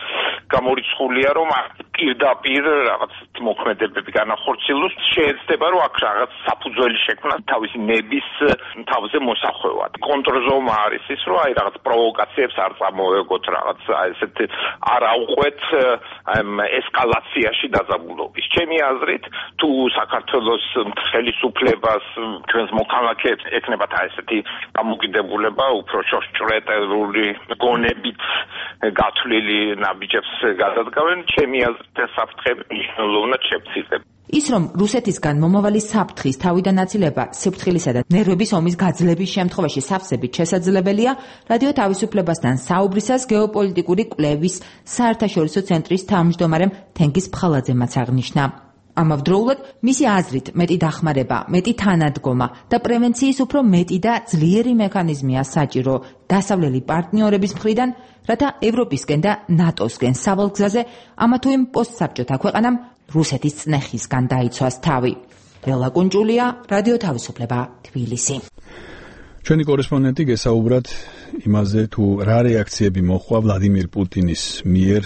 გამორიცხულია, რომ პირდაპირ რაღაც მოქმედებები განახორციელოს, შეიძლება რომ აქ რაღაც საფუძველი შექმნა თავისი ნების თავზე მოსახვევად. კონტრზომა არის ის, რომ აი რაღაც პროვოკაციებს არ წამოეგოთ, რაღაც ესეთ არ აუყვეთ ესკალაციაში დაძაბულობის. ჩემი აზრით, თუ საქართველოს ხელისუფლებას, ჩვენს მოქალაქეებს ეკნებათ ესეთი დამოკიდებულება, უფრო შორსჭრეტებული გონებით გათვლილი ნაბიჯებს გადადგავენ, ჩემი აზრით ეს საფრთხები მნიშვნელოვნად შეფრთხილდება. ის რომ რუსეთისგან მომავალი საფრთხის თავიდან აცილება სიფრთხილისა და ნერვების ომის გაძლების შემთხვევაში სავსებით შესაძლებელია, რადიო თავისუფლებასთან საუბრისას გეოპოლიტიკური კვლევის საერთაშორისო ცენტრის თავმჯდომარემ თენგიზ ფხალაძემაც აღნიშნა. ამავდროულად მისი აზრით მეტი დახმარება, მეტი თანადგომა და პრევენციის უფრო მეტი და ძლიერი მექანიზმია საჭირო დასავლელი პარტნიორების მხრიდან, რათა ევროპისკენ და ნატოსკენ სავალგზაზე ამა თუ იმ პოსტსაბჭოთა ქვეყანამ რუსეთის წნეხისგან დაიცვას თავი. ველა კუნჭულია, რადიო თავისუფლება, თბილისი. ჩვენი კორესპონდენტი გესაუბრათ იმაზე, თუ რა რეაქციები მოხდა ვლადიმირ პუტინის მიერ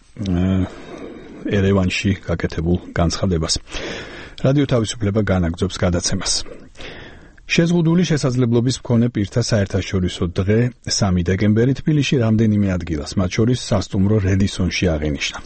ერევანში გაკეთებულ განცხადებას. რადიო თავისუფლება განაგრძობს გადაცემას. შეზღუდული შესაძლებლობის მქონე პირთა საერთაშორისო დღე სამი დეკემბერი თბილისში რამდენიმე ადგილას, მათ შორის სასტუმრო რედისონში აღინიშნა.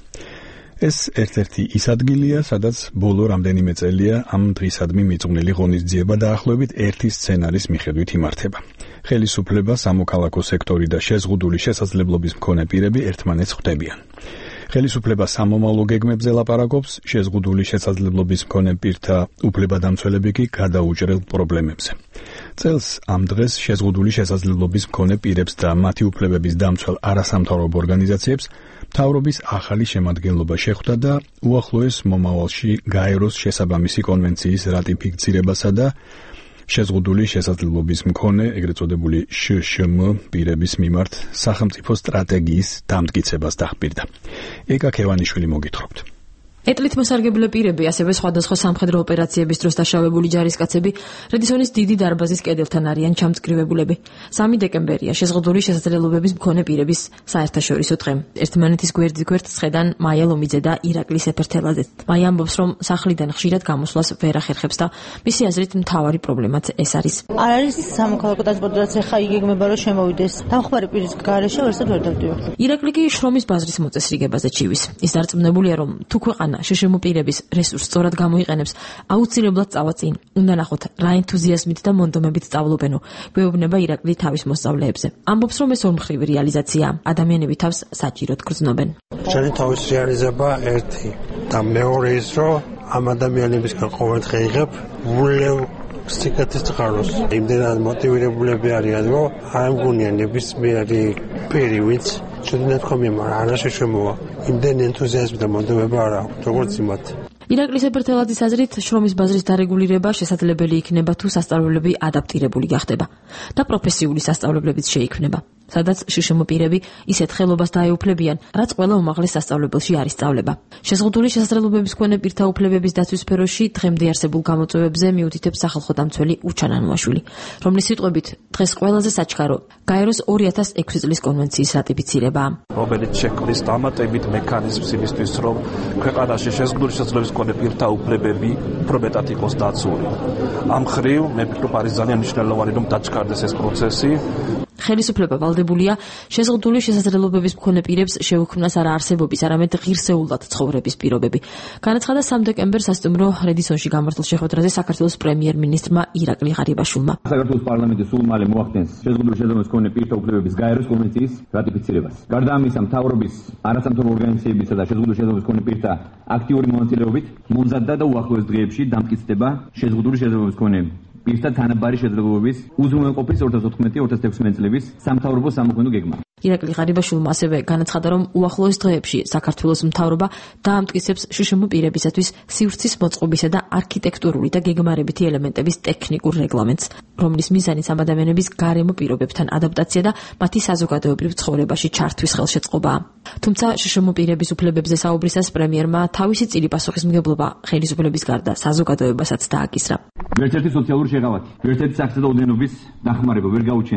ეს ერთ-ერთი ის ადგილია, სადაც ბოლო რამდენიმე წელია ამ დღისადმი მიწვნილი ღონისძიება დაახლოებით ერთი სცენარის მიხედვით იმართება. ხელისუფლება, სამოქალაქო სექტორი და შეზღუდული შესაძლებლობის მქონე პირები ერთმანეთს ხვდებიან. ხელისუფლება სამომავლო გეგმებზე ლაპარაკობს, შეზღუდული შესაძლებლობის მქონე პირთა უფლებადამცველები კი გადაუჭრელ პრობლემებზე. წელს ამ დღეს შეზღუდული შესაძლებლობის მქონე პირებს და მათი უფლებების დამცველ არასამთავრობო ორგანიზაციებს მთავრობის ახალი შემადგენლობა შეხვდა და უახლოეს მომავალში გაეროს შესაბამისი კონვენციის რატიფიცირებასა და შეზღუდული შესაძლებლობის მქონე, ეგრეთ წოდებული შ შ მ პირების მიმართ სახელმწიფო სტრატეგიის დამტკიცებას დახბირდა. ეკა ქევანიშვილი მოგითხრობთ. ეტლით მოსარგებლე პირები, ასევე სხვადასხვა სამხედრო ოპერაციების დროს დაშავებული ჯარისკაცები რედისონის დიდი დარბაზის კედელთან არიან ჩამწკრივებულები. სამი დეკემბერია შეზღუდული შესაძლებლობების მქონე პირების საერთაშორისო დღე. ერთმანეთის გვერდით გვერდ ცხედან მაია ლომიძე და ირაკლი სეფერთელაძე. მაია ამბობს, რომ სახლიდან ხშირად გამოსვლას ვერ ახერხებს და მისი აზრით მთავარი პრობლემაც ეს არის. არ არის სამოქალაქო ტრანსპორტი, რაც ახლა იგეგმება რომ შემოვიდეს. დამხმარე პირის გარეშე ვერსად ვერ დავდივართ. ირაკლი კი შრომის ბაზრის მოწესრიგებაზე ჩივის. ის დარწმუნებულია, რომ თუ ქვეყანა შშმ პირების რესურსს სწორად გამოიყენებს, აუცილებლად წავა წინ. უნდა ნახოთ, რა ენთუზიაზმით და მონდომებით სწავლობენო, გვეუბნება ირაკლი თავის მოსწავლეებზე. ამბობს, რომ ეს ორმხრივი რეალიზაციაა. ადამიანები თავს საჭიროდ გრძნობენ. შენი თავის რეალიზება ერთი და მეორე ის, რომ ამ ადამიანებისგან ყოველდღე იღებ ვლევ სიკეთის წყაროს. იმდენად მოტივირებულები არიან, რომ არ ამგონია ნებისმიერი პირი, ვინც შედინათ ხომი, მაგრამ არაშშმოა. იმდენ ენთუზიაზმი და მონდომება არ აქვს, როგორც იმათ. ირაკლი სეფერთელაძის აზრით, შრომის ბაზრის დარეგულირება შესაძლებელი იქნება, თუ სასწავლებლები ადაპტირებული გახდება და პროფესიული სასწავლებლებიც შეიქმნება, სადაც შშმ პირები ისეთ ხელობას დაეუფლებიან, რაც ყველა უმაღლეს სასწავლებელში არ ისწავლება. შეზღუდული შესაძლებლობების მქონე პირთა უფლებების დაცვის სფეროში დღემდე არსებულ გამოწვევებზე მიუთითებს სახალხო დამცველი უჩან ანუაშვილი, რომლის სიტყვებით დღეს ყველაზე საჩქარო გაეროს ორი ათას ექვსი წლის კონვენციის რატიფიცირებაა. რომელიც შექმნის დამატებით მექანიზმს იმისთვის, რომ ქვეყანაში შეზღუდული შესაძლებლობის მქონე პირთა უფლებები უფრო მეტად იყოს დაცული. ამ მხრივ მე ვფიქრობ, არის ძალიან მნიშვნელოვანი, რომ დაჩქარდეს ეს პროცესი. ხელისუფლება ვალდებულია შეზღუდული შესაძლებლობების მქონე პირებს შეუქმნას არა არსებობის, არამედ ღირსეულად ცხოვრების პირობები. განაცხადა სამი დეკემბერს სასტუმრო რედისონში გამართულ შეხვედრაზე საქართველოს პრემიერ-მინისტრმა ირაკლი ღარიბაშვილმა. საქართველოს პარლამენტი სულ მალე მოახდენს შეზღუდული შესაძლებლობის მქონე პირთა უფლებების გაეროს კონვენციის რატიფიცირებას. გარდა ამისა, მთავრობის არასამთავრობო ორგანიზაციებისა და შეზღუდული შესაძლებლობის მქონე პირთა აქტიური მონაწილეობით მომზადდა და უახლოეს დღეებში დამტკიცდება შეზღუდული შესაძლებლობის მქონე პირთა თანაბარი შესაძლებლობების უზრუნველყოფის ორი ათას ოთხმეტი ორი ათას ექვსმეტი წლების სამთავრობო სამოქმედო გეგმა. ირაკლი ღარიბაშვილმა ასევე განაცხადა, რომ უახლოეს დღეებში საქართველოს მთავრობა დაამტკიცებს შშმ პირებისათვის სივრცის მოწყობისა და არქიტექტურული და გეგმარებითი ელემენტების ტექნიკურ რეგლამენტს, რომლის მიზანიც ამ ადამიანების გარემო პირობებთან ადაპტაცია და მათი საზოგადოებრივ ცხოვრებაში ჩართვის ხელშეწყობაა. თუმცა შშმ პირების უფლებებზე საუბრისას პრემიერმა თავისი წილი პასუხისმგებლობა ხელისუფლების გარდა საზოგადოებასაც დააკისრა. ერთ-ერთი სოციალური შეღავათი, ერთ-ერთი საქმე და ოდენობის დახმარება ვერ გაუჩენს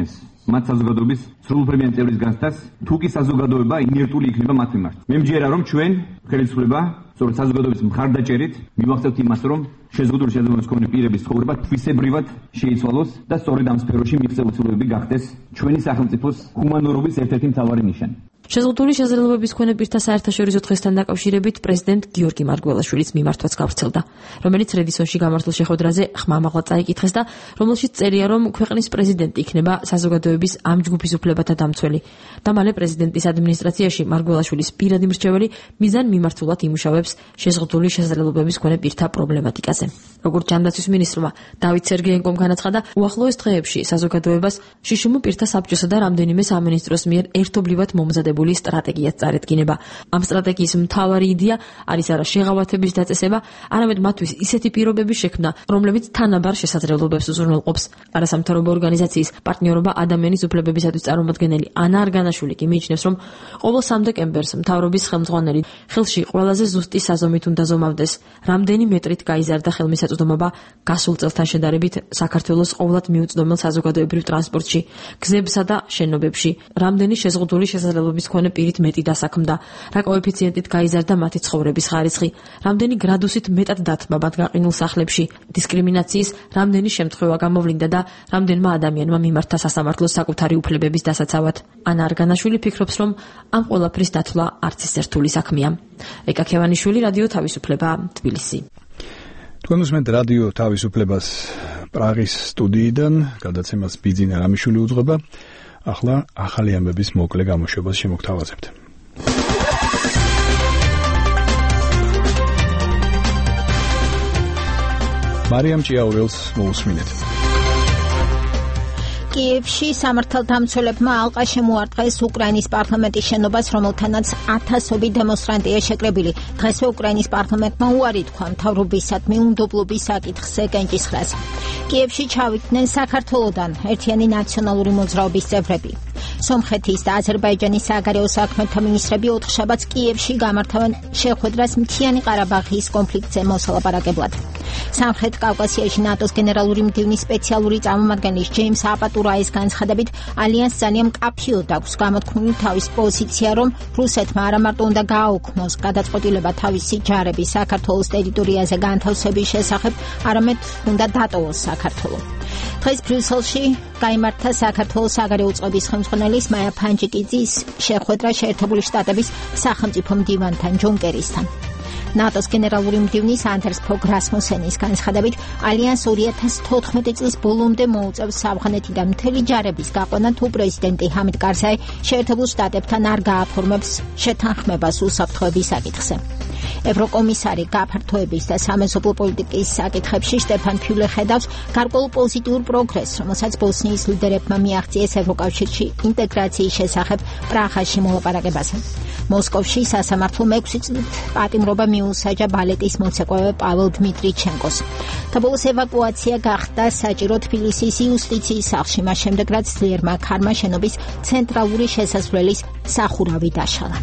მათ საზოგადოების სრულუფლებიანი წევრის გასდას, თუ კი საზოგადოება ინერტული იქნება მათ მიმართ. მე მჯერა რომ ჩვენ ხელისუფლება სწორედ საზოგადოების მხარდაჭერით მივახცევთ იმას, რომ შეზღუდული შესაძლებლობის მქონე პირების ცხოვრება თვისებრივად შეიცვალოს და სწორედ ამ სფეროში მიღწევულებები გახდეს ჩვენი სახელმწიფოს ჰუმანურობის ერთ-ერთი მთავარი ნიშანი. შეზღუდული შესაძლებლობების მქონე პირთა საერთაშორისო დღესთან დაკავშირებით პრეზიდენტ გიორგი მარგველაშვილის მიმართვაც გავრცელდა, რომელიც რედისონში გამართულ შეხვედრაზე ხმამაღლა წაიკითხეს და რომელშიც წერია, რომ ქვეყნის პრეზიდენტი იქნება საზოგადოების ამ ჯგუფის უფლებათა დამცველი და მალე პრეზიდენტის ადმინისტრაციაში მარგველაშვილის პირადი მრჩეველი მიზან მიმართულად იმუშავებს შეზღუდული შესაძლებლობების მქონე პირთა პრობლემატიკაზე. როგორც ჯანდაცვის მინისტრმა დავით სერგეენკომ განაცხადა, უახლოეს დღეებში საზოგადოებას შიშიმ პირთა საბჭოსა და რამდენიმე სამინისტროს მიერ ერთობლივად მომზადებული სტრატეგიაც წარედგინება. ამ სტრატეგიის მთავარი იდეა არის არა შეღავათების დაწესება, არამედ მათთვის ისეთი პირობების შექმნა, რომლებიც თანაბარ შესაძლებლობებს უზრუნველყოფს. არასამთავრობო ორგანიზაციის პარტნიორობა ადამიანის უფლებებისათვის წარმომადგენელი ანა არგანაშვილი კი მიიჩნევს, რომ ყოველ სამ დეკემბერს მთავრობის ხელმძღვანელი ხელში ყველაზე ზუსტი საზომით უნდა ზომავდეს, რამდენი მეტრით გაიზარდა ხელმისაწვდომობა გასულ წელთან შედარებით საქართველოს ყოვლად მიუწვდომელ საზოგადოებრივ ტრანსპორტში, გზებსა და შენობებში, რამდენი შეზღუდული შესაძლებლობის მქონე პირით მეტი დასაქმდა, რა კოეფიციენტით გაიზარდა მათი ცხოვრების ხარისხი, რამდენი გრადუსით მეტად დათმა მათ გაყინულ სახლებში, დისკრიმინაციის რამდენი შემთხვევა გამოვლინდა და რამდენმა ადამიანმა მიმართა სასამართლოს საკუთარი უფლებების დასაცავად. ანა არგანაშვილი ფიქრობს, რომ ამ ყველაფრის დათვლა არც ის ერთული საქმეა. ეკა ქევანიშვილი, რადიო თავისუფლება, თბილისი. თქვენ უსმენთ რადიო თავისუფლებას პრაღის სტუდიიდან, გადაცემას ბიძინა რამიშვილი უძღვება. ახლა ახალი ამბების მოკლე გამოშვებას შემოგთავაზებთ. მარიამ ჭიაურელს მოусმინეთ. კიევში სამართალდამცველებმა ალყა შემოარტყეს უკრაინის პარლამენტის შენობას, რომელთანაც ათასობით დემონსტრანტია შეკრებილი. დღესვე უკრაინის პარლამენტმა უარი თქვა მთავრობისადმი უნდობლობის საკითხზე კენჭისყრას. კიევში ჩავიდნენ საქართველოდან ერთიანი ნაციონალური მოძრაობის წევრები. სომხეთის და აზერბაიჯანის საგარეო საქმეთა მინისტრები ოთხშაბათს კიევში გამართავენ შეხვედრას მთიანი ყარაბაღის კონფლიქტზე მოსალაპარაკებლად. სამხრეთ კავკასიაში ნატოს გენერალური მდივნის სპეციალური წარმომადგენლის ჯეიმს აპატურაის განცხადებით, ალიანსს ძალიან მკაფიოდ აქვს გამოთქმული თავის პოზიცია, რომ რუსეთმა არა მარტო უნდა გააუქმოს გადაწყვეტილება თავისი ჯარების საქართველოს ტერიტორიაზე განთავსების შესახებ, არამედ უნდა დატოვოს საქართველო. დღეს ბრიუსელში გაიმართა საქართველოს საგარეო წყობის ხელმძღვანელის მაია ფანჯიკიძის შეხვედრა შეერთებული შტატების სახელმწიფო მდივანთან ჯონ კერისთან. ნატოს გენერალური მდივნის ანდერს ფოგ რასმუსენის განცხადებით, ალიანსს ორი ათას თოთხმეტი წლის ბოლომდე მოუწევს საფრანგეთიდან მთელი ჯარების გაყვანა, თუ პრეზიდენტი ჰამიდ კარზაი შეერთებულ შტატებთან არ გააფორმებს შეთანხმებას უსაფრთხოების საკითხზე. ევროკომისარი გაფართოების და სამეზობლო პოლიტიკის საკითხებში შტეფან ფიულე ხედავს გარკვეულ პოზიტიურ პროგრესს, რომელსაც ბოსნიის ლიდერებმა მიაღწიეს ევროკავშირში ინტეგრაციის შესახებ პრაღაში მოლაპარაკებაზე. მოსკოვში სასამართლომ ექვსი წლით პატიმრობა მიუსაჯა ბალეტის მოცეკვავე პაველ დმიტრიჩენკოს. თბილისის ევაკუაცია გახდა საჭირო თბილისის იუსტიციის სახლში, მას შემდეგ რაც ძლიერმა ქარმა შენობის ცენტრალური შესასვლელის სახურავი დაშალა.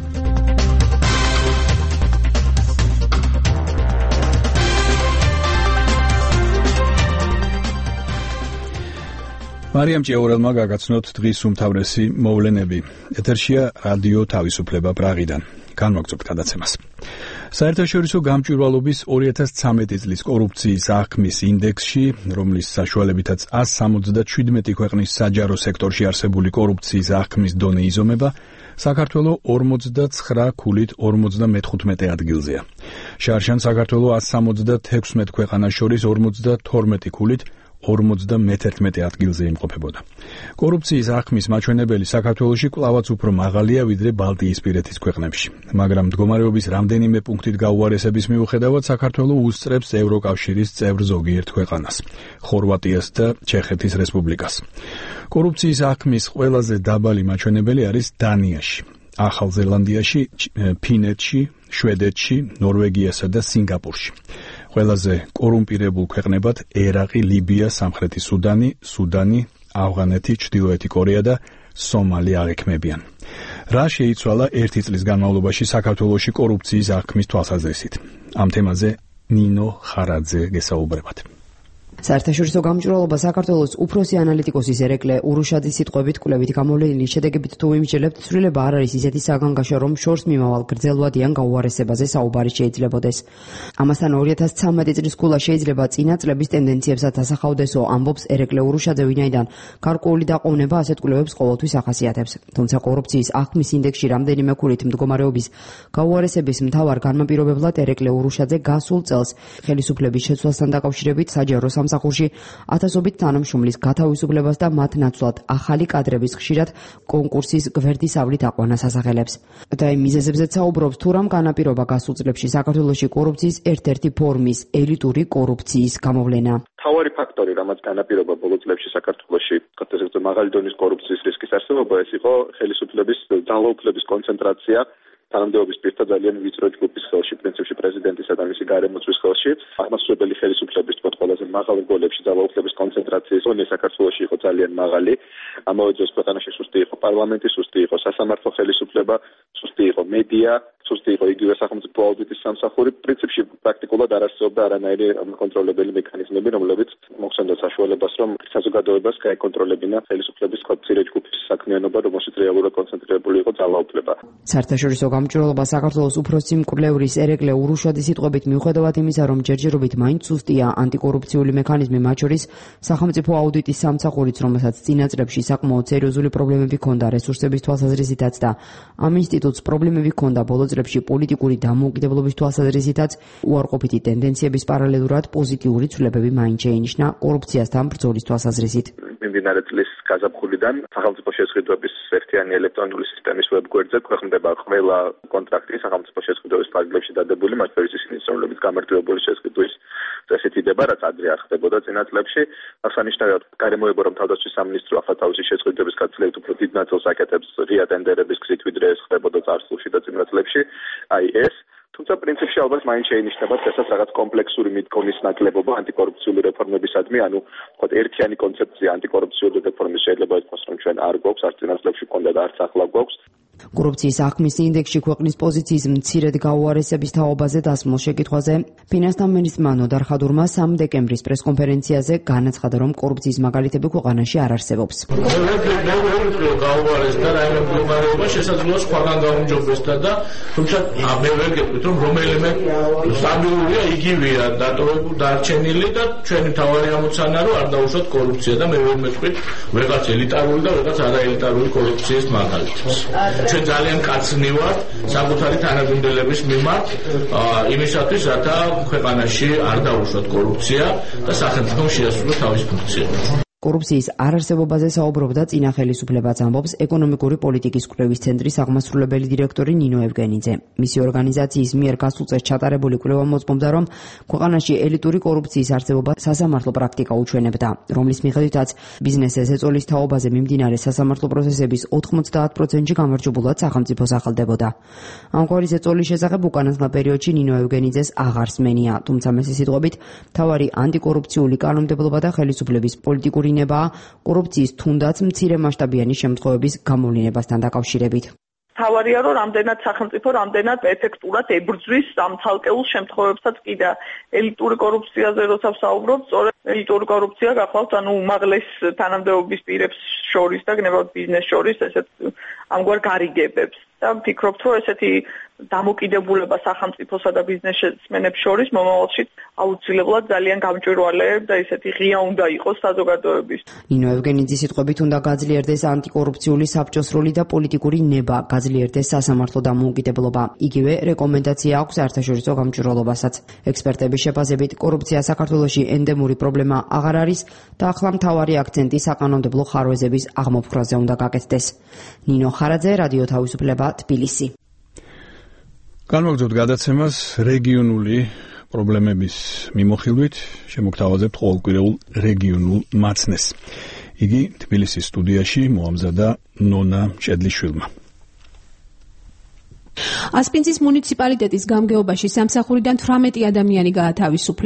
მარიამ ჭიაურელმა გაგაცნოთ დღის უმთავრესი მოვლენები. ეთერშია რადიო თავისუფლება პრაღიდან. განვაგრძობთ გადაცემას. საერთაშორისო გამჭვირვალობის ორი ათას ცხრამეტი წლის კორუფციის აღქმის ინდექსში, რომლის საშუალებითაც ას სამოცდაშვიდმეტი ქვეყნის საჯარო სექტორში არსებული კორუფციის აღქმის დონე იზომება, საქართველო ორმოცდაცხრა ქულით ორმოცდამეთხუთმეტე ადგილზეა. შარშან საქართველო ას სამოცდათექვსმეტ ქვეყანას შორის ორმოცდათორმეტი ქულით ორმოცდამეთერთმეტე ადგილზე იმყოფებოდა. კორუფციის აღქმის მაჩვენებელი საქართველოში კვლავაც უფრო მაღალია ვიდრე ბალტიისპირეთის ქვეყნებში, მაგრამ მდგომარეობის რამდენიმე პუნქტით გაუარესების მიუხედავად საქართველო უსწრებს ევროკავშირის წევრ ზოგიერთ ქვეყანას, ხორვატიას და ჩეხეთის რესპუბლიკას. კორუფციის აღქმის ყველაზე დაბალი მაჩვენებელი არის დანიაში, ახალ ზელანდიაში, ფინეთში, შვედეთში, ნორვეგიასა და სინგაპურში. ყველაზე კორუმპირებულ ქვეყნებად ერაყი, ლიბია, სამხრეთი სუდანი, სუდანი, ავღანეთი, ჩრდილოეთი კორეა და სომალი აღიქმებიან. რა შეიცვალა ერთი წლის განმავლობაში საქართველოში კორუფციის აღქმის თვალსაზრისით? ამ თემაზე ნინო ხარაძე გესაუბრებათ. საერთაშორისო გამჭვირვალობა საქართველოს უფროსი ანალიტიკოსის ერეკლე ურუშაძის სიტყვებით კვლევით გამოვლენილი შედეგებით თუ ვიმსჯელებთ, ცვლილება არ არის ისეთი საგანგაშო, რომ შორს მიმავალ გრძელვადიან გაუარესებაზე საუბარი შეიძლებოდეს. ამასთან ორი ათას ცხრამეტი წლის ქულა შეიძლება წინა წლების ტენდენციებსაც ასახავდესო, ამბობს ერეკლე ურუშაძე, ვინაიდან გარკვეული დაყოვნება ასეთ კვლევებს ყოველთვის ახასიათებს. თუმცა კორუფციის აღქმის ინდექსში რამდენიმე ქულით მდგომარეობის გაუარესების მთავარ განმაპირობებლად ერეკლე ურუშაძე გასულ წელს ხელისუფლების შეცვლასთან დაკავშირებით საჯარო სამსახურში ათასობით თანამშრომლის გათავისუფლებას და მათ ნაცვლად ახალი კადრების ხშირად კონკურსის გვერდის ავლით აყვანას ასახელებს. და იმ მიზეზებზეც საუბრობს, თუ რამ განაპირობა გასულ წლებში საქართველოში კორუფციის ერთ-ერთი ფორმის ელიტური კორუფციის გამოვლენა. მთავარი ფაქტორი, რამაც განაპირობა ბოლო წლებში საქართველოში კატეგორიულად მაღალი დონის კორუფციის რისკის არსებობა, ეს იყო ხელისუფლების ძალაუფლების კონცენტრაცია თანამდებობის პირთა ძალიან ვიწრო ჯგუფის ხელში, პრინციპში პრეზიდენტისა და მისი გარემოცვის ხელში. აღმასრულებელი ხელისუფლების თქო ყველაზე მაღალ რგოლებში ძალაუფლების კონცენტრაციის ზონა საქართველოში იყო ძალიან მაღალი. ამავე დროს ქვეყანაში სუსტი იყო პარლამენტი, სუსტი იყო სასამართლო ხელისუფლება, სუსტი იყო მედია, სუსტი იყო იგივე სახელმწიფო აუდიტის სამსახური. პრინციპში პრაქტიკულად არ არსებობდა არანაირი კონტროლებელი მექანიზმები, რომლებიც მოხსენდა საშუალებას, რომ საზოგადოებას გაეკონტროლებინა ხელისუფლების მცირე ჯგუფის საქმიანობა, რომელშიც რეალურად კონცენტრირებული იყო ძალაუფლება. საერთაშორისო გამჭვირვალობა საქართველოს უფროსი მკვლევრის ერეკლე ურუშაძის სიტყვებით, მიუხედავად იმისა, რომ ჯერჯერობით მაინც სუსტია ანტიკორუფციული მექანიზმი, მათ შორის სახელმწიფო აუდიტის სამსახურიც, რომელსაც წინა წლებში საკმაოდ სერიოზული პრობლემები ჰქონდა რესურსების თვალსაზრისითაც და ამ ინსტიტუტს პრობლემები ჰქონდა ბოლო წლებში პოლიტიკური დამოუკიდებლობის თვალსაზრისითაც, უარყოფითი ტენდენციების პარალელურად პოზიტიური ცვლილებები მაინც შეინიშნა კორუფციასთან ბრძოლის თვალსაზრისით. მიმდინარე წლის გაზაფხულიდან სახელმწიფო შესყიდვების ერთიანი ელექტრონული სისტემის ვებგვერდზე ქვეყნდება ყველა კონტრაქტი სახელმწიფო შესყიდვების ფარგლებში დადებული, მათ შორის ისინი, რომლებიც გამარტივებული შესყიდვის წესით იდება, რაც ადრე არ ხდებოდა წინა წლებში. აღსანიშნავად, გარემოება, რომ თავდაცვის სამინისტრო ახლა თავისი შესყიდვების გაცილებით უფრო დიდ ნაწილს აკეთებს ღია ტენდერების გზით, ვიდრე ეს ხდებოდა წარსულში და წინა წლებში. აი ეს თუმცა პრინციპში ალბათ მაინც შეინიშნება წესად რაღაც კომპლექსური მიდგომის ნაკლებობა ანტიკორუფციული რეფორმებისადმი, ანუ ვთქვათ, ერთიანი კონცეფცია ანტიკორუფციული რეფორმის შეიძლება ითქვას, რომ ჩვენ არ გვაქვს, არც წინა წლებში ჰქონდა და არც ახლა გვაქვს. კორუფციის აღქმის ინდექსში ქვეყნის პოზიციის მცირედ გაუარესების თაობაზე დასმულ შეკითხვაზე ფინანსთა მინისტრმა ნოდარ ხადურმა სამი დეკემბრის პრესკონფერენციაზე განაცხადა, რომ კორუფციის მაგალითები ქვეყანაში არ არსებობს. გაუარესდა რაიმე მდგომარეობა შესაძლოა სხვაგან გაუმჯობესდა და თუმცა მე ვერ გეტყვით, რომ რომელიმე სტაბილურია, იგივეა დატოვებული, დარჩენილი და ჩვენი მთავარი ამოცანა რომ არ დაუშვათ კორუფცია და მე ვერ მეტყვით ვიღაც ელიტარული და ვიღაც არაელიტარული კორუფციის მაგალითებს. ჩვენ ძალიან კაცნი ვართ საკუთარი თანაგუნდელების მიმართ იმისათვის, რათა ქვეყანაში არ დაუშვათ კორუფცია და სახელმწიფომ შეასრულოს თავის ფუნქციები. კორუფციის არარსებობაზე საუბრობდა წინა ხელისუფლებაც, ამბობს ეკონომიკური პოლიტიკის კვლევის ცენტრის აღმასრულებელი დირექტორი ნინო ევგენიძე. მისი ორგანიზაციის მიერ გასულ წელს ჩატარებული კვლევა მოწმობდა, რომ ქვეყანაში ელიტური კორუფციის არსებობა სასამართლო პრაქტიკა უჩვენებდა, რომლის მიხედვითაც ბიზნესის ეწოლის თაობაზე მიმდინარე სასამართლო პროცესების ოთხმოცდაათ პროცენტში გამარჯვებულად სახელმწიფო სახელდებოდა. ამ კვირის ეწოლის შესახებ უკანასკნელ პერიოდში ნინო ევგენიძეს აღარ სმენია, თუმცა მისი სიტყვებით, მთავარი ანტიკორუფციული კანონმდებლობა და ხელისუფლების პოლიტიკური კორუფციის თუნდაც მცირე მასშტაბიანი შემთხვევების გამოვლენებასთან დაკავშირებით. თავარია, რომ რამდენად სახელმწიფო რამდენად ეფექტურად ებრძვის ამ ცალკეულ შემთხვევებსაც კი და ელიტური კორუფციაზე როცა ვსაუბრობ, სწორედ ელიტური კორუფცია გახლავთ, ანუ უმაღლეს თანამდებობის პირებს შორის და გნებავთ ბიზნეს შორის ესეთ ამგვარ გარიგებებს. და ვფიქრობ, რომ ესეთი დამოკიდებულება სახელმწიფოსა და ბიზნესმენებს შორის მომავალში აუცილებლად ძალიან გამჭვირვალე და ესეთი ღია უნდა იყოს საზოგადოების. ნინო ევგენიძის სიტყვებით, უნდა გაძლიერდეს ანტიკორუფციული საბჭოს როლი და პოლიტიკური ნება, გაძლიერდეს სასამართლო დამოუკიდებლობა. იგივე რეკომენდაცია აქვს საერთაშორისო გამჭვირვალობასაც. ექსპერტების შეფასებით, კორუფცია საქართველოში ენდემური პრობლემა აღარ არის და ახლა მთავარი აქცენტი საკანონმდებლო ხარვეზების აღმოფხვრაზე უნდა გაკეთდეს. ნინო ხარაძე, რადიო თავისუფლება, თბილისი. განვაგრძობთ გადაცემას რეგიონული პრობლემების მიმოხილვით, შემოგთავაზებთ ყოველკვირეულ რეგიონულ მაცნეს. იგი თბილისის სტუდიაში მოამზადა ნონა ჭედლიშვილმა. ასპინძის მუნიციპალიტეტის გამგეობაში სამსახურიდან თვრამეტი ადამიანი გაათავისუფლეს.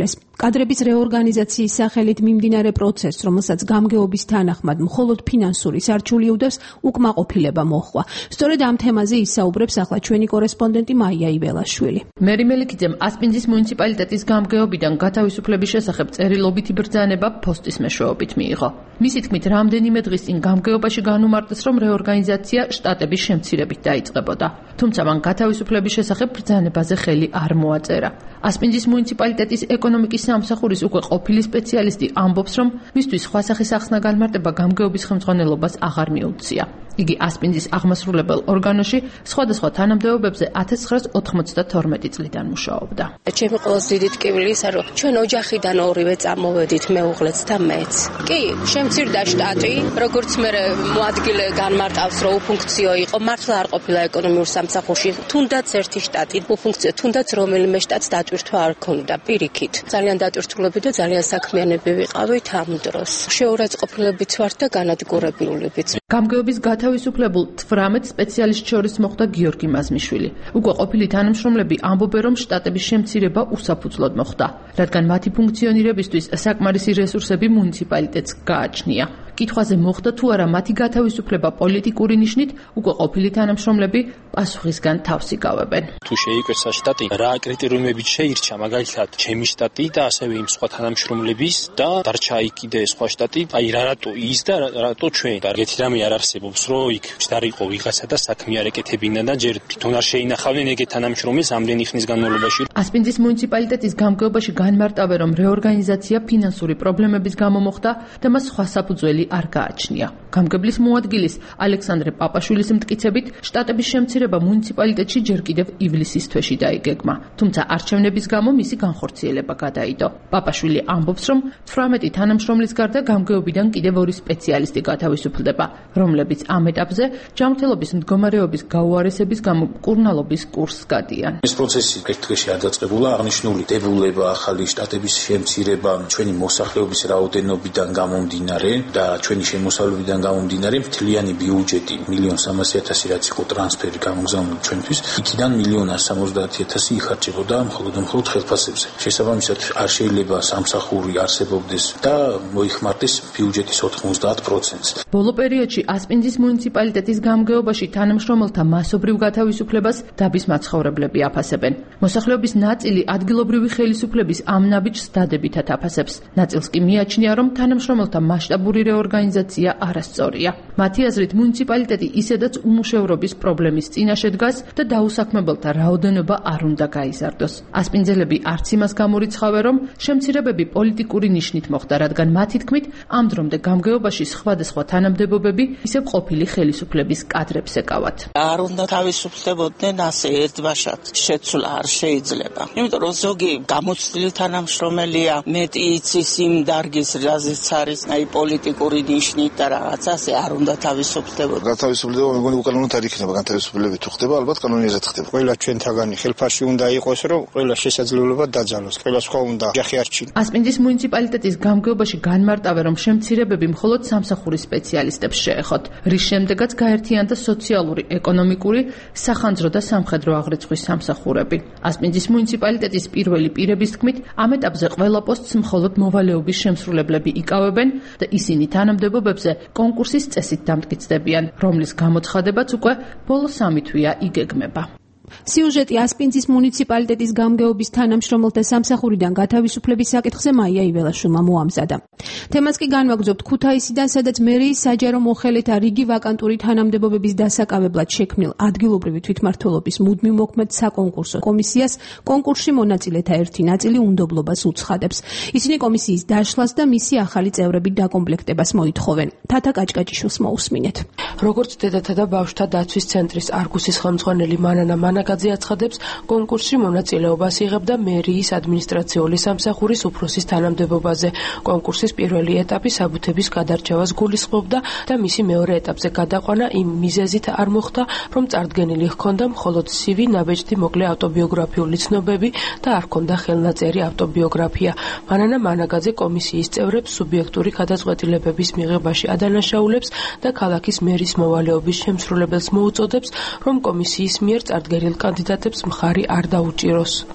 კადრების რეორგანიზაციის სახელით მიმდინარე პროცესს, რომელსაც გამგეობის თანახმად მხოლოდ ფინანსური სარჩული უდევს, უკმაყოფილება მოჰყვა. სწორედ ამ თემაზე ისაუბრებს ახლა ჩვენი კორესპონდენტი მაია იბელაშვილი. მერი მელიქიძემ ასპინძის მუნიციპალიტეტის გამგეობიდან გათავისუფლების შესახებ წერილობითი ბრძანება ფოსტის მეშვეობით მიიღო. მისი თქმით, რამდენიმე დღის წინ გამგეობაში განუმარტეს, რომ რეორგანიზაცია შტატების შემცირებით დაიწყებოდა. თუმცა მან გათავისუფლების შესახებ ბრძანებაზე ხელი არ მოაწერა. ასპინძის მუნიციპალიტეტის ეკონომიკის სამსახურის უკვე ყოფილი სპეციალისტი ამბობს, რომ მისთვის სხვა სახის ახსნა განმარტება გამგეობის ხელმძღვანელობას აღარ მიუწია. იგი ასპინძის აღმასრულებელ ორგანოში სხვადასხვა თანამდებობებზე ათას ცხრაას ოთხმოცდათორმეტი წლიდან მუშაობდა. ჩემი ყველაზე დიდი ტკივილი ისა, რომ ჩვენ ოჯახიდან ორივე წამოვედით, მეუღლეც და მეც. კი, შემცირდა შტატი, როგორც მე მოადგილე განმარტავს, რომ უფუნქციო იყო, მართლა არ ყოფილა ეკონომიურ სამსახურში, თუნდაც ერთი შტატი უფუნქციო, თუნდაც რომელიმე შტატს დატვირთვა არ ქონდა, პირიქით. ძალიან დატვირთულები და ძალიან საქმიანები ვიყავით ამ დროს. შეურაცხყოფილებიც ვართ და განადგურებულებიც. გამგეობის გათავისუფლებულ თვრამეტ სპეციალისტ შორის მოხვდა გიორგი მაზმიშვილი. უკვე ყოფილი თანამშრომლები ამბობენ, რომ შტატების შემცირება უსაფუძვლოდ მოხდა, რადგან მათი ფუნქციონირებისთვის საკმარისი რესურსები მუნიციპალიტეტს გააჩნია. კითხვაზე მოხდა თუ არა მათი გათავისუფლება პოლიტიკური ნიშნით, უკვე ყოფილი თანამშრომლები პასუხისგან თავს იკავებენ. თუ შეიკვეცა შტატი, რა კრიტერიუმებით შეირჩა, მაგალითად, ჩემი შტატი და ასევე იმ სხვა თანამშრომლების და დარჩა იქ კიდე სხვა შტატი, აი რა რატო ის და რატო ჩვენ. და ეგეთი რამე არ არსებობს, რომ იქ შტარიყო ვიღაცა და საქმე არ ეკეთებინა და ჯერ თვითონ არ შეინახავდნენ ეგეთ თანამშრომელს ამდენი ხნის განმავლობაში. ასპინძის მუნიციპალიტეტის გამგეობაში განმარტავენ, რომ რეორგანიზაცია ფინანსური პრობლემების გამო მოხდა და მას სხვა საფუძველი არ გააჩნია. გამგებლის მოადგილის ალექსანდრე პაპაშვილის მტკიცებით, შტატების შემცირება მუნიციპალიტეტში ჯერ კიდევ ივლისის თვეში დაიგეგმა, თუმცა არჩევნების გამო მისი განხორციელება გადაიდო. პაპაშვილი ამბობს, რომ თვრამეტი თანამშრომლის გარდა გამგეობიდან კიდევ ორი სპეციალისტი გათავისუფლდება, რომლებიც ამ ეტაპზე ჯანმრთელობის მდგომარეობის გაუარესების გამო მკურნალობის კურსს გადიან. ეს პროცესი ერთ დღეში არ დაწყებულა, აღნიშნული დებულება, ახალი შტატების შემცირება, ჩვენი მოსახლეობის რაოდენობიდან გამომდინარე და ჩვენი შემოსავლებიდან გამომდინარე მთლიანი ბიუჯეტი მილიონ სამასი ათასი რაც იყო ტრანსფერი გამოგზავნილი ჩვენთვის, იქიდან მილიონ ასი სამოცდაათი ათასი იხარჯებოდა მხოლოდ მხოლოდ ხელფასებზე. შესაბამისად არ შეიძლება სამსახური არსებობდეს და მოიხმარდეს ბიუჯეტის ოთხმოცდაათ პროცენტს. ბოლო პერიოდში ასპინძის მუნიციპალიტეტის გამგეობაში თანამშრომელთა მასობრივ გათავისუფლებას დაბის მაცხოვრებლები აფასებენ. მოსახლეობის ნაწილი ადგილობრივი ხელისუფლების ამ ნაბიჯს დადებითად აფასებს. ნაწილს კი მიაჩნია, რომ თანამშრომელთა მასშტაბური რეორგანიზაცია არასწორია. მათი აზრით, მუნიციპალიტეტი ისედაც უმუშევრობის პრობლემის წინაშე დგას და დაუსაქმებელთა რაოდენობა არ უნდა გაიზარდოს. ასპინძელები არც იმას გამორიცხავენ, რომ შემცირებები პოლიტიკური ნიშნით მოხდა, რადგან მათი თქმით, ამ დრომდე გამგეობაში სხვადასხვა თანამდებობები ისევ ყოფილი ხელისუფლების კადრებს ეკავათ. არ უნდა თავისუფლებოდნენ ასე ერთბაშად, შეცვლა არ შეიძლება. იმიტომ რომ ზოგი გამოცდილი თანამშრომელია, მეტი იცის იმ დარგის, რაზეც არის აი პოლიტიკური ნიშნით და რაღაც ასე არ უნდა თავისუფლებოდნენ. გათავისუფლება მეგონი უკანონოდ არ იქნება, გათავისუფლება თუ ხდება, ალბათ კანონიერად ხდება. ყველა ჩვენთაგანი ხელფასი უნდა იყოს, რომ ყველა შესაძლებლობა დაძალოს, ყველა სხვა უნდა ჯახი არჩინოს. ასპინძის მუნიციპალიტეტის გამგეობაში განმარტავენ, რომ შემცირებები მხოლოდ სამსახურის სპეციალისტებს შეეხოთ, რის შემდეგაც გაერთიანდა სოციალური, ეკონომიკური, სახანძრო და სამხედრო აღრიცხვის სამსახურები. ასპინძის მუნიციპალიტეტის პირველი პირების თქმით, ამ ეტაპზე ყველა პოსტს მხოლოდ მოვალეობის შემსრულებლები იკავებენ და ისინი თანამდებობებზე კონკურსის წესით დამტკიცდებიან, რომლის გამოცხადებაც უკვე ბოლო სამი თვეა იგეგმება. სიუჟეტი ასპინძის მუნიციპალიტეტის გამგეობის თანამშრომელთა სამსახურიდან გათავისუფლების საკითხზე მაია იბელაშვილმა მოამზადა. თემას კი განვაგრძობთ ქუთაისიდან, სადაც მერიის საჯარო მოხელეთა რიგი ვაკანტური თანამდებობების დასაკავებლად შექმნილ ადგილობრივი თვითმმართველობის მუდმივ მოქმედ საკონკურსო კომისიას კონკურსში მონაწილეთა ერთი ნაწილი უნდობლობას უცხადებს. ისინი კომისიის დაშლას და მისი ახალი წევრებით დაკომპლექტებას მოითხოვენ. თათა კაჭკაჭიშვილს მოусმინეთ. როგორც დედათა და ბავშვთა დაცვის ცენტრის არგუსის ხელმძღვანელი მანანა მანაგაძე აცხადებს, კონკურსში მონაწილეობას იღებდა მერიის ადმინისტრაციული სამსახურის უფროსის თანამდებობაზე. კონკურსის პირველი ეტაპი საბუთების გადარჩევას გულისხმობდა და მისი მეორე ეტაპზე გადაყვანა იმ მიზეზით არ მოხდა, რომ წარდგენილი ჰქონდა მხოლოდ სივი, ნაბეჭდი მოკლე ავტობიოგრაფიული ცნობები და არ ჰქონდა ხელნაწერი ავტობიოგრაფია. მანანა მანაგაძე კომისიის წევრებს სუბიექტური გადაწყვეტილებების მიღებაში ადანაშაულებს და ქალაქის მერის მოვალეობის შემსრულებელს მოუწოდებს, რომ კომისიის მიერ წარდგენილ კანდიდატებს მხარი არ დაუჭიროს.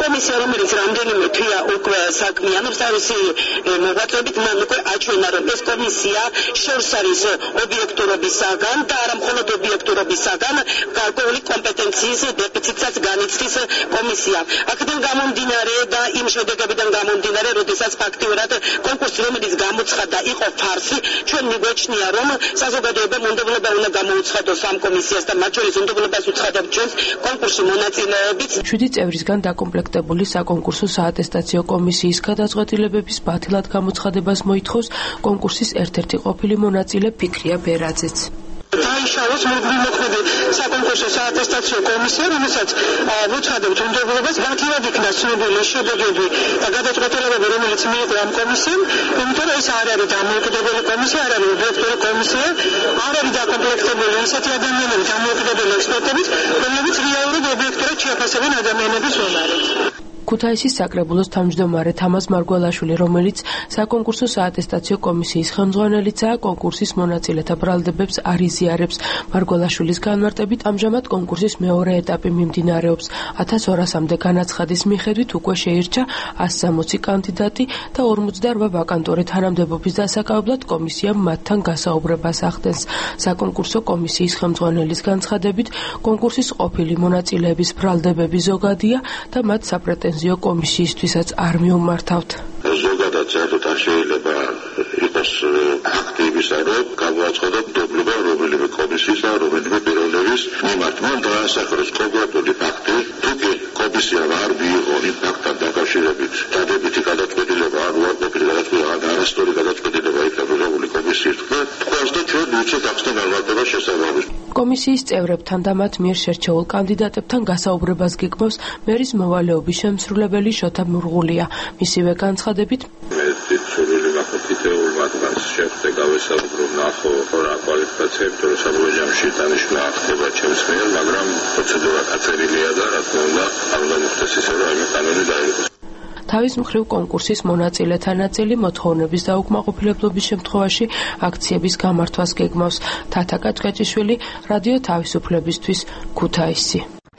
კომისია, რომელიც რამდენიმე თვეა უკვე საქმე ანობს თავისი მოღვაწეობით, მან უკვე აჩვენა, რომ ეს კომისია შორს არის ობიექტურობისაგან და არა მხოლოდ ობიექტურობისაგან, გარკვეული კომპეტენციის დეფიციტსაც განიცდის კომისია. აქედან გამომდინარე და იმ შედეგებიდან გამომდინარე, როდესაც ფაქტიურად კონკურსი, რომელიც გამოცხადდა, იყო ფარსი, ჩვენ მიგვაჩნია, რომ საზოგადოებამ უნდობლობა უნდა გამოუცხადოს ამ კომისიას და მათ შორის უნდობლობას უცხადებთ ჩვენს კონკურსში მონაწილეობით. შვიდი წევრისგან დაკომპლექტებული საკონკურსო საატესტაციო კომისიის გადაწყვეტილებების ბათილად გამოცხადებას მოითხოვს კონკურსის ერთ-ერთი ყოფილი მონაწილე ფიქრია ბერაძეც. დაიშალოს მოგვიმოქმედე საკონკურსო საატესტაციო კომისია, რომელსაც ვუცხადებთ უნდობლობას, ბათილად იქნა ცნობილი შედეგები და გადაწყვეტილებები, რომელიც მიიღო ამ კომისიამ, იმიტომ რომ ეს არ არის დამოუკიდებელი კომისია, არ არის ობიექტური კომისია, არ არის დაკომპლექტებული ისეთი ადამიანები, დამოუკიდებელი ექსპერტებით, რომლებიც რეალურად ობიექტურად შეაფასებენ ადამიანების უნარებს. ქუთაისის საკრებულოს თავმჯდომარე თამაზ მარგველაშვილი, რომელიც საკონკურსო საატესტაციო კომისიის ხელმძღვანელიცაა, კონკურსის მონაწილეთა ბრალდებებს არ იზიარებს. მარგველაშვილის განმარტებით, ამჟამად კონკურსის მეორე ეტაპი მიმდინარეობს. ათას ორასამდე განაცხადის მიხედვით უკვე შეირჩა ასი სამოცი კანდიდატი და ორმოცდაორმა ვაკანტური თანამდებობის დასაკავებლად კომისიამ მათთან გასაუბრებას ახდენს. საკონკურსო კომისიის ხელმძღვანელის განცხადებით, კონკურსის ყოფილი მონაწილეების ბრალდებები ზოგადია და მათ საპრეტენზიო კომისიისთვისაც არ მიუმართავთ. ზოგადად საერთოდ არ შეიძლება იყოს ფაქტი იმისა, რომ გამოაცხადოთ დობლობა რომელიმე კომისიის და რომელიმე პიროვნების მიმართ. მან დაასახელოს კონკრეტული ფაქტი, თუ კი კომისიამ არ მიიღო იმ ფაქტთან დაკავშირებით დადებითი გადაწყვეტილება, ან უარყოფილი გადაწყვეტილება, ან არასწორი გადაწყვეტილება იქნა მიღებული კომისიის თქმით, თქვენს და ჩვენ ვიცით ახსნა განმარტება შესაბამის. კომისიის წევრებთან და მათ მიერ შერჩეულ კანდიდატებთან გასაუბრებას გეგმავს მერის მოვალეობის შემსრულებელი შოთა მურღულია. მისივე განცხადებით, მე ცდილობდი მაკეთებულ მათგანს შეხვდე გავესაუბრო ნახო რა კვალიფიკაციები თუ საბოლოოში დანიშნა ხდება ჩემს მიერ, მაგრამ პროცედურა გაწერილია და რა თქმა უნდა არ უნდა მოხდეს ისე რომ აი კანონი დაიღოს. თავის მხრივ კონკურსის მონაწილეთა ნაწილი მოთხოვნების დაუკმაყოფილებლობის შემთხვევაში აქციების გამართვას გეგმავს. თათა კაჭკაჭიშვილი, რადიო თავისუფლებისთვის, ქუთაისი.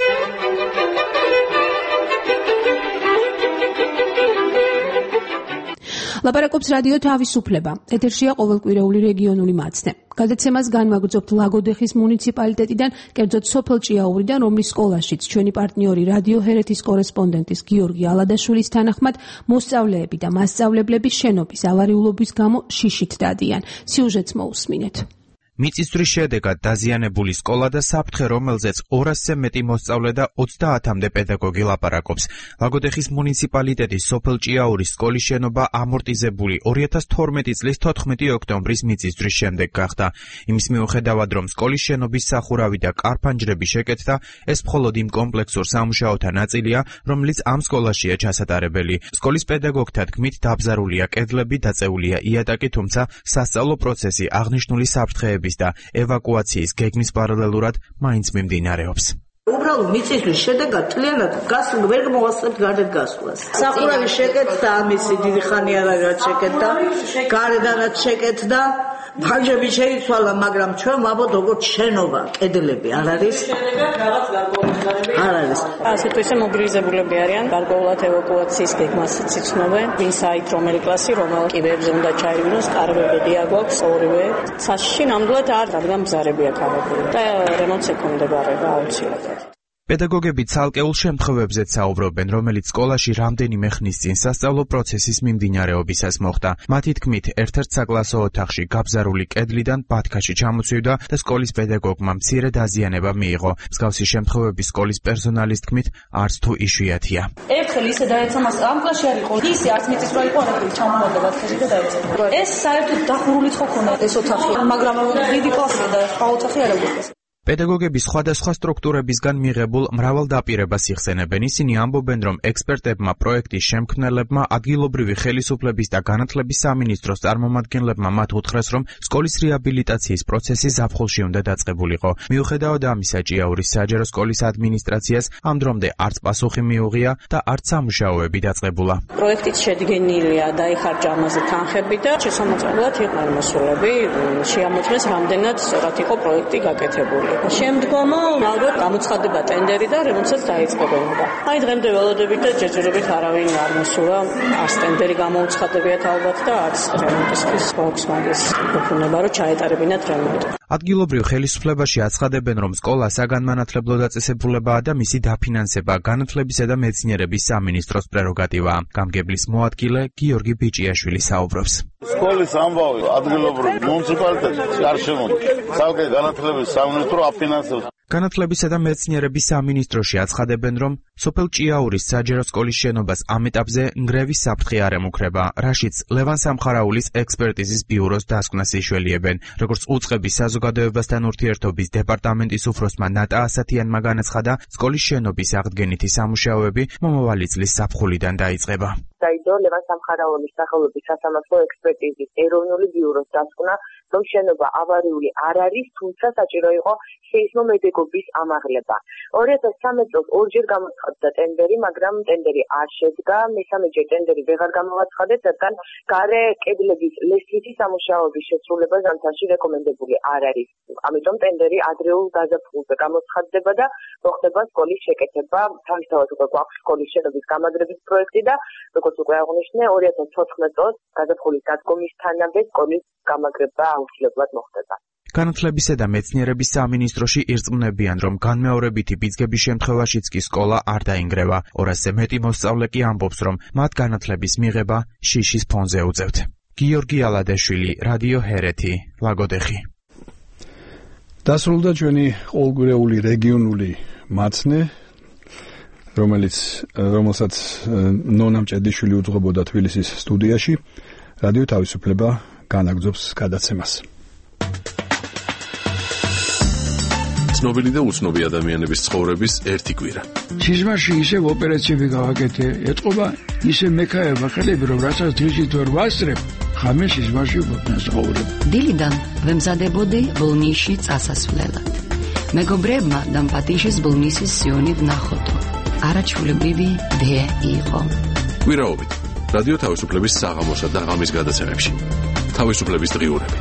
ლაპარაკობს რადიო თავისუფლება. ეთერშია ყოველკვირეული რეგიონული მაცნე. გადაცემას განვაგრძობთ ლაგოდეხის მუნიციპალიტეტიდან, კერძოდ სოფელ ჭიაურიდან, რომლის სკოლაშიც ჩვენი პარტნიორი რადიო ჰერეთის კორესპონდენტის გიორგი ალადაშვილის თანახმად მოსწავლეები და მასწავლებლები შენობის ავარიულობის გამო შიშით დადიან. სიუჟეტს მოусმინეთ. მიწისძვრის შედეგად დაზიანებული სკოლა და საფრთხე, რომელზეც ორასზე მეტი მოსწავლე და ოცდაათამდე პედაგოგი ლაპარაკობს. ლაგოდეხის მუნიციპალიტეტის სოფელ ჭიაურის სკოლის შენობა ამორტიზებული ორი ათას თორმეტი წლის თოთხმეტი ოქტომბრის მიწისძვრის შემდეგ გახდა. იმის მიუხედავად, რომ სკოლის შენობის სახურავი და კარფანჯრები შეკეთდა, ეს მხოლოდ იმ კომპლექსურ სამუშაოთა ნაწილია, რომელიც ამ სკოლაშია ჩასატარებელი. სკოლის პედაგოგთა თქმით, დაბზარულია კედლები, დაწეულია იატაკი, თუმცა სასწავლო პროცესი აღნიშნული საფრთხეების და ევაკუაციის გეგმის პარალელურად მაინც მიმდინარეობს. უბრალოდ მიწისძვრის შედეგად მთლიანად გასულ ვერ მოვასწრებთ გარეთ გასვლას. სახურავი შეკეთდა, ამისი დიდი ხანი არ არის შეკეთდა, გარედანაც შეკეთდა, ფანჯრები შეიცვალა, მაგრამ ჩვენ ვაბოთ როგორც შენობა, კედლები არ არის. არ არის. ასე თუ ისე მობილიზებულები არიან, გარკვეულად ევაკუაციის გეგმას იცნობენ, ვინც აით რომელი კლასი, რომელ კიბეებზე უნდა ჩაირვინოს, კარებები აქვს ორივე. საშიში ნამდვილად არ, რადგან ბზარები აქვს აღებული და რემონტს ექონდებარება აუცილებლად. პედაგოგები ცალკეულ შემთხვევებზეც საუბრობენ, რომელიც სკოლაში რამდენიმე ხნის წინ სასწავლო პროცესის მიმდინარეობისას მოხდა. მათი თქმით, ერთ-ერთ საკლასო ოთახში გაბზარული კედლიდან ბათქაში ჩამოცვივდა და სკოლის პედაგოგმა მცირე დაზიანება მიიღო. მსგავსი შემთხვევები სკოლის პერსონალის თქმით არც თუ იშვიათია. ერთხელ ისე დაეცა მას ამ კლასში არ იყო, ისე არც მიწის რა იყო, არაფერი ჩამოვარდა ბათქაში და დაეცა. ეს საერთოდ დახურული ხო ქონდა ეს ოთახი, მაგრამ დიდი კლასია და სხვა ოთახი არ აქვს. პედაგოგები სხვადასხვა სტრუქტურებისგან მიღებულ მრავალ დაპირებას იხსენებენ. ისინი ამბობენ, რომ ექსპერტებმა, პროექტის შემქმნელებმა, ადგილობრივი ხელისუფლების და განათლების სამინისტროს წარმომადგენლებმა მათ უთხრეს, რომ სკოლის რეაბილიტაციის პროცესი ზაფხულში უნდა დაწყებულიყო. მიუხედავად ამისა, ჭიაურის საჯარო სკოლის ადმინისტრაციას ამ დრომდე არც პასუხი მიუღია და არც სამუშაოები დაწყებულა. პროექტით შედგენილია დაიხარჯა ამაზე თანხები და შესამოწმებლად იყვნენ მოსულები, შეამოწმეს რამდენად სწორად იყო პროექტი გაკეთებული. ვითარდება. შემდგომ ალბათ გამოცხადდება ტენდერი და რემონტსაც დაიწყებოდა. აი დღემდე ველოდებით და ჯერჯერობით არავინ არ მოსულა. არც ტენდერი გამოუცხადებიათ ალბათ და არც რემონტისთვის Volkswagen-ის უფუნება რომ ჩაეტარებინათ რემონტი. ადგილობრივ ხელისუფლებაში აცხადებენ, რომ სკოლა საგანმანათლებლო დაწესებულებაა და მისი დაფინანსება განათლებისა და მეცნიერების სამინისტროს პრეროგატივაა. გამგებლის მოადგილე გიორგი ბიჭიაშვილი საუბრობს. სკოლის ამბავი ადგილობრივ მუნიციპალიტეტში არ შემოდის. ცალკე განათლების სამინისტრო აფინანსებს. განათლებისა და მეცნიერების სამინისტროში აცხადებენ, რომ სოფელ ჭიაურის საჯარო სკოლის შენობას ამ ეტაპზე ნგრევის საფრთხე არ ემუქრება, რაშიც ლევან სამხარაულის ექსპერტიზის ბიუროს დასკვნას იშველიებენ. როგორც უწყების საზოგადოებასთან ურთიერთობის დეპარტამენტის უფროსმა ნატა ასათიანმა განაცხადა, სკოლის შენობის აღდგენითი სამუშაოები მომავალი წლის ზაფხულიდან დაიწყება. დაიდო ლევან სამხარაულის სახელობის სასამართლო ექსპერტიზის ეროვნული ბიუროს დასკვნა, რომ შენობა ავარიული არ არის, თუმცა საჭირო იყო სეისმომედეგობის ამაღლება. ორი ათას ცხრამეტ წელს ორჯერ გამოცხადდა ტენდერი, მაგრამ ტენდერი არ შედგა. მესამეჯერ ტენდერი ვეღარ გამოაცხადეთ, რადგან გარე კედლების ლესვითი სამუშაოების შესრულება ზამთარში რეკომენდებული არ არის. ამიტომ ტენდერი ადრეულ გაზაფხულზე გამოცხადდება და მოხდება სკოლის შეკეთება. თავისთავად უკვე გვაქვს სკოლის შენობის გამაგრების პროექტი და როგორც უკვე აღნიშნე, ორი ათას თოთხმეტ წელს გაზაფხულის დადგომისთანავე სკოლის გამაგრება აუცილებლად მოხდება. განათლებისა და მეცნიერების სამინისტროში ირწმუნებიან, რომ განმეორებითი ბიძგების შემთხვევაშიც კი სკოლა არ დაინგრევა. ორასზე მეტი მოსწავლე კი ამბობს, რომ მათ განათლების მიღება შიშის ფონზე უწევთ. გიორგი ალადეშვილი, რადიო ჰერეთი, ლაგოდეხი. დასრულდა ჩვენი ყოველგვარეული რეგიონული მაცნე, რომელიც რომელსაც ნონა მჭედიშვილი უძღვებოდა თბილისის სტუდიაში. რადიო თავისუფლება განაგრძობს გადაცემას. ცნობილი და უცნობი ადამიანების ცხოვრების ერთი კვირა. სიზმარში ისევ ოპერაციები გავაკეთე, ეთყობა ისე მექაება ხელები, რომ რასაც დღისით ვერ ვასწრებ, ხამე სიზმარში ვფასაუბრებ. დილიდან ვემზადებოდი ბოლნისში წასასვლელად. მეგობრებმა დამპატიშის ბოლნისის სიონი ვნახოდო. არაჩვეულებრივი დე იყო. კვირაობით რადიო თავისუფლების საღამოსა და ღამის გადაცემებში. თავისუფლების დღიურები.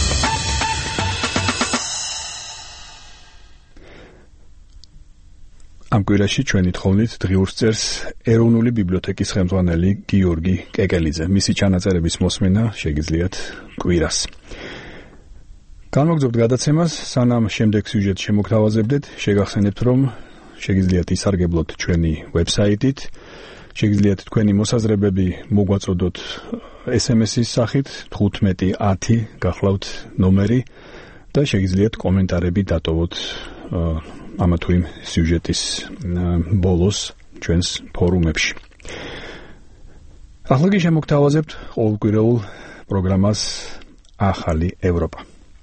ამ კვირაში ჩვენი თხოვნით დღიურს წერს ეროვნული ბიბლიოთეკის ხელმძღვანელი გიორგი კეკელიძე. მისი ჩანაწერების მოსმენა შეგიძლიათ კვირას. განვაგრძობთ გადაცემას, სანამ შემდეგ სიუჟეტს შემოგთავაზებდეთ, შეგახსენებთ, რომ შეგიძლიათ ისარგებლოთ ჩვენი ვებსაიტით, შეგიძლიათ თქვენი მოსაზრებები მოგვაწოდოთ ეს ემ ესის სახით თხუთმეტი ათი გახლავთ ნომერი და შეგიძლიათ კომენტარები დატოვოთ ამა თუ იმ სიუჟეტის ბოლოს ჩვენს ფორუმებში. ახლა კი შემოგთავაზებთ ყოველკვირეულ პროგრამას ახალი ევროპა.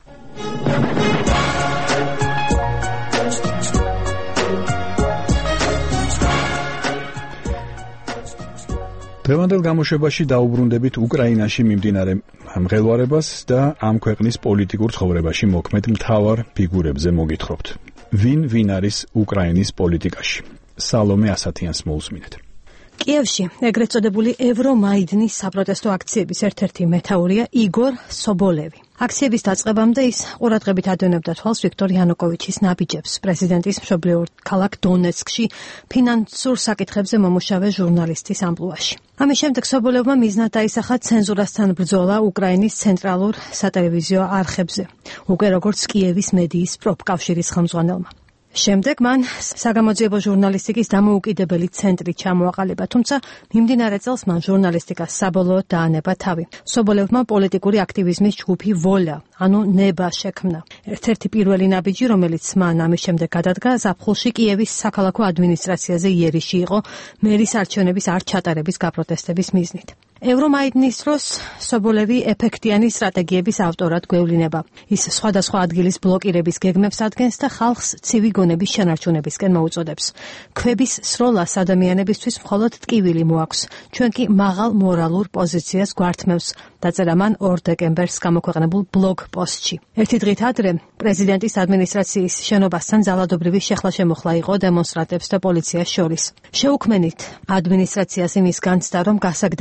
დღევანდელ გამოშვებაში დაუბრუნდებით უკრაინაში მიმდინარე მღელვარებას და ამ ქვეყნის პოლიტიკურ ცხოვრებაში მოქმედ მთავარ ფიგურებზე მოგითხრობთ. ვინ ვინ არის უკრაინის პოლიტიკაში? სალომე ასათიანს მოусმინეთ. კიევში ეგრეთ წოდებული ევრომაიდნის საპროტესტო აქციების ერთ-ერთი მეთაურია იგორ სობოლევი. აქციების დაწყებამდე ის ყურადღებით ადევნებდა თვალს ვიქტორ იანუკოვიჩის ნაბიჯებს პრეზიდენტის მშობლიურ ქალაქ დონეცკში ფინანსურ საკითხებზე მომუშავე ჟურნალისტის ამპლუაში. ამის შემდეგ სობოლევმა მიზნად დაისახა ცენზურასთან ბრძოლა უკრაინის ცენტრალურ სატელევიზიო არხებზე, უკვე როგორც კიევის მედიის პროფკავშირის ხელმძღვანელმა. შემდეგ მან საგამოძიებო ჟურნალისტიკის დამოუკიდებელი ცენტრი ჩამოაყალიბა, თუმცა მიმდინარე წელს მან ჟურნალისტიკას საბოლოოდ დაანება თავი. სობოლევმა პოლიტიკური აქტივიზმის ჯგუფი ვოლა, ანუ ნება შექმნა. ერთ-ერთი პირველი ნაბიჯი, რომელიც მან ამის შემდეგ გადადგა, ზაფხულში კიევის საქალაქო ადმინისტრაციაზე იერიში იყო მერის არჩევნების არ ჩატარების გაპროტესტების მიზნით. ევრომაიდნის დროს სობოლევი ეფექტიანი სტრატეგიების ავტორად გვევლინება. ის სხვადასხვა ადგილის ბლოკირების გეგმებს ადგენს და ხალხს ცივი გონების შენარჩუნებისკენ მოუწოდებს. ქვების სროლას ადამიანებისთვის მხოლოდ ტკივილი მოაქვს. ჩვენ კი მაღალ მორალურ პოზიციას გვართმევს, დაწერა მან ორ დეკემბერს გამოქვეყნებულ ბლოგ პოსტში. ერთი დღით ადრე პრეზიდენტის ადმინისტრაციის შენობასთან ძალადობრივი შეხლა-შემოხლა იყო დემონსტრანტებს და პოლიციას შორის. შეუქმენით ადმინისტრაციას იმის განცდა, რომ გასაგდები არავინ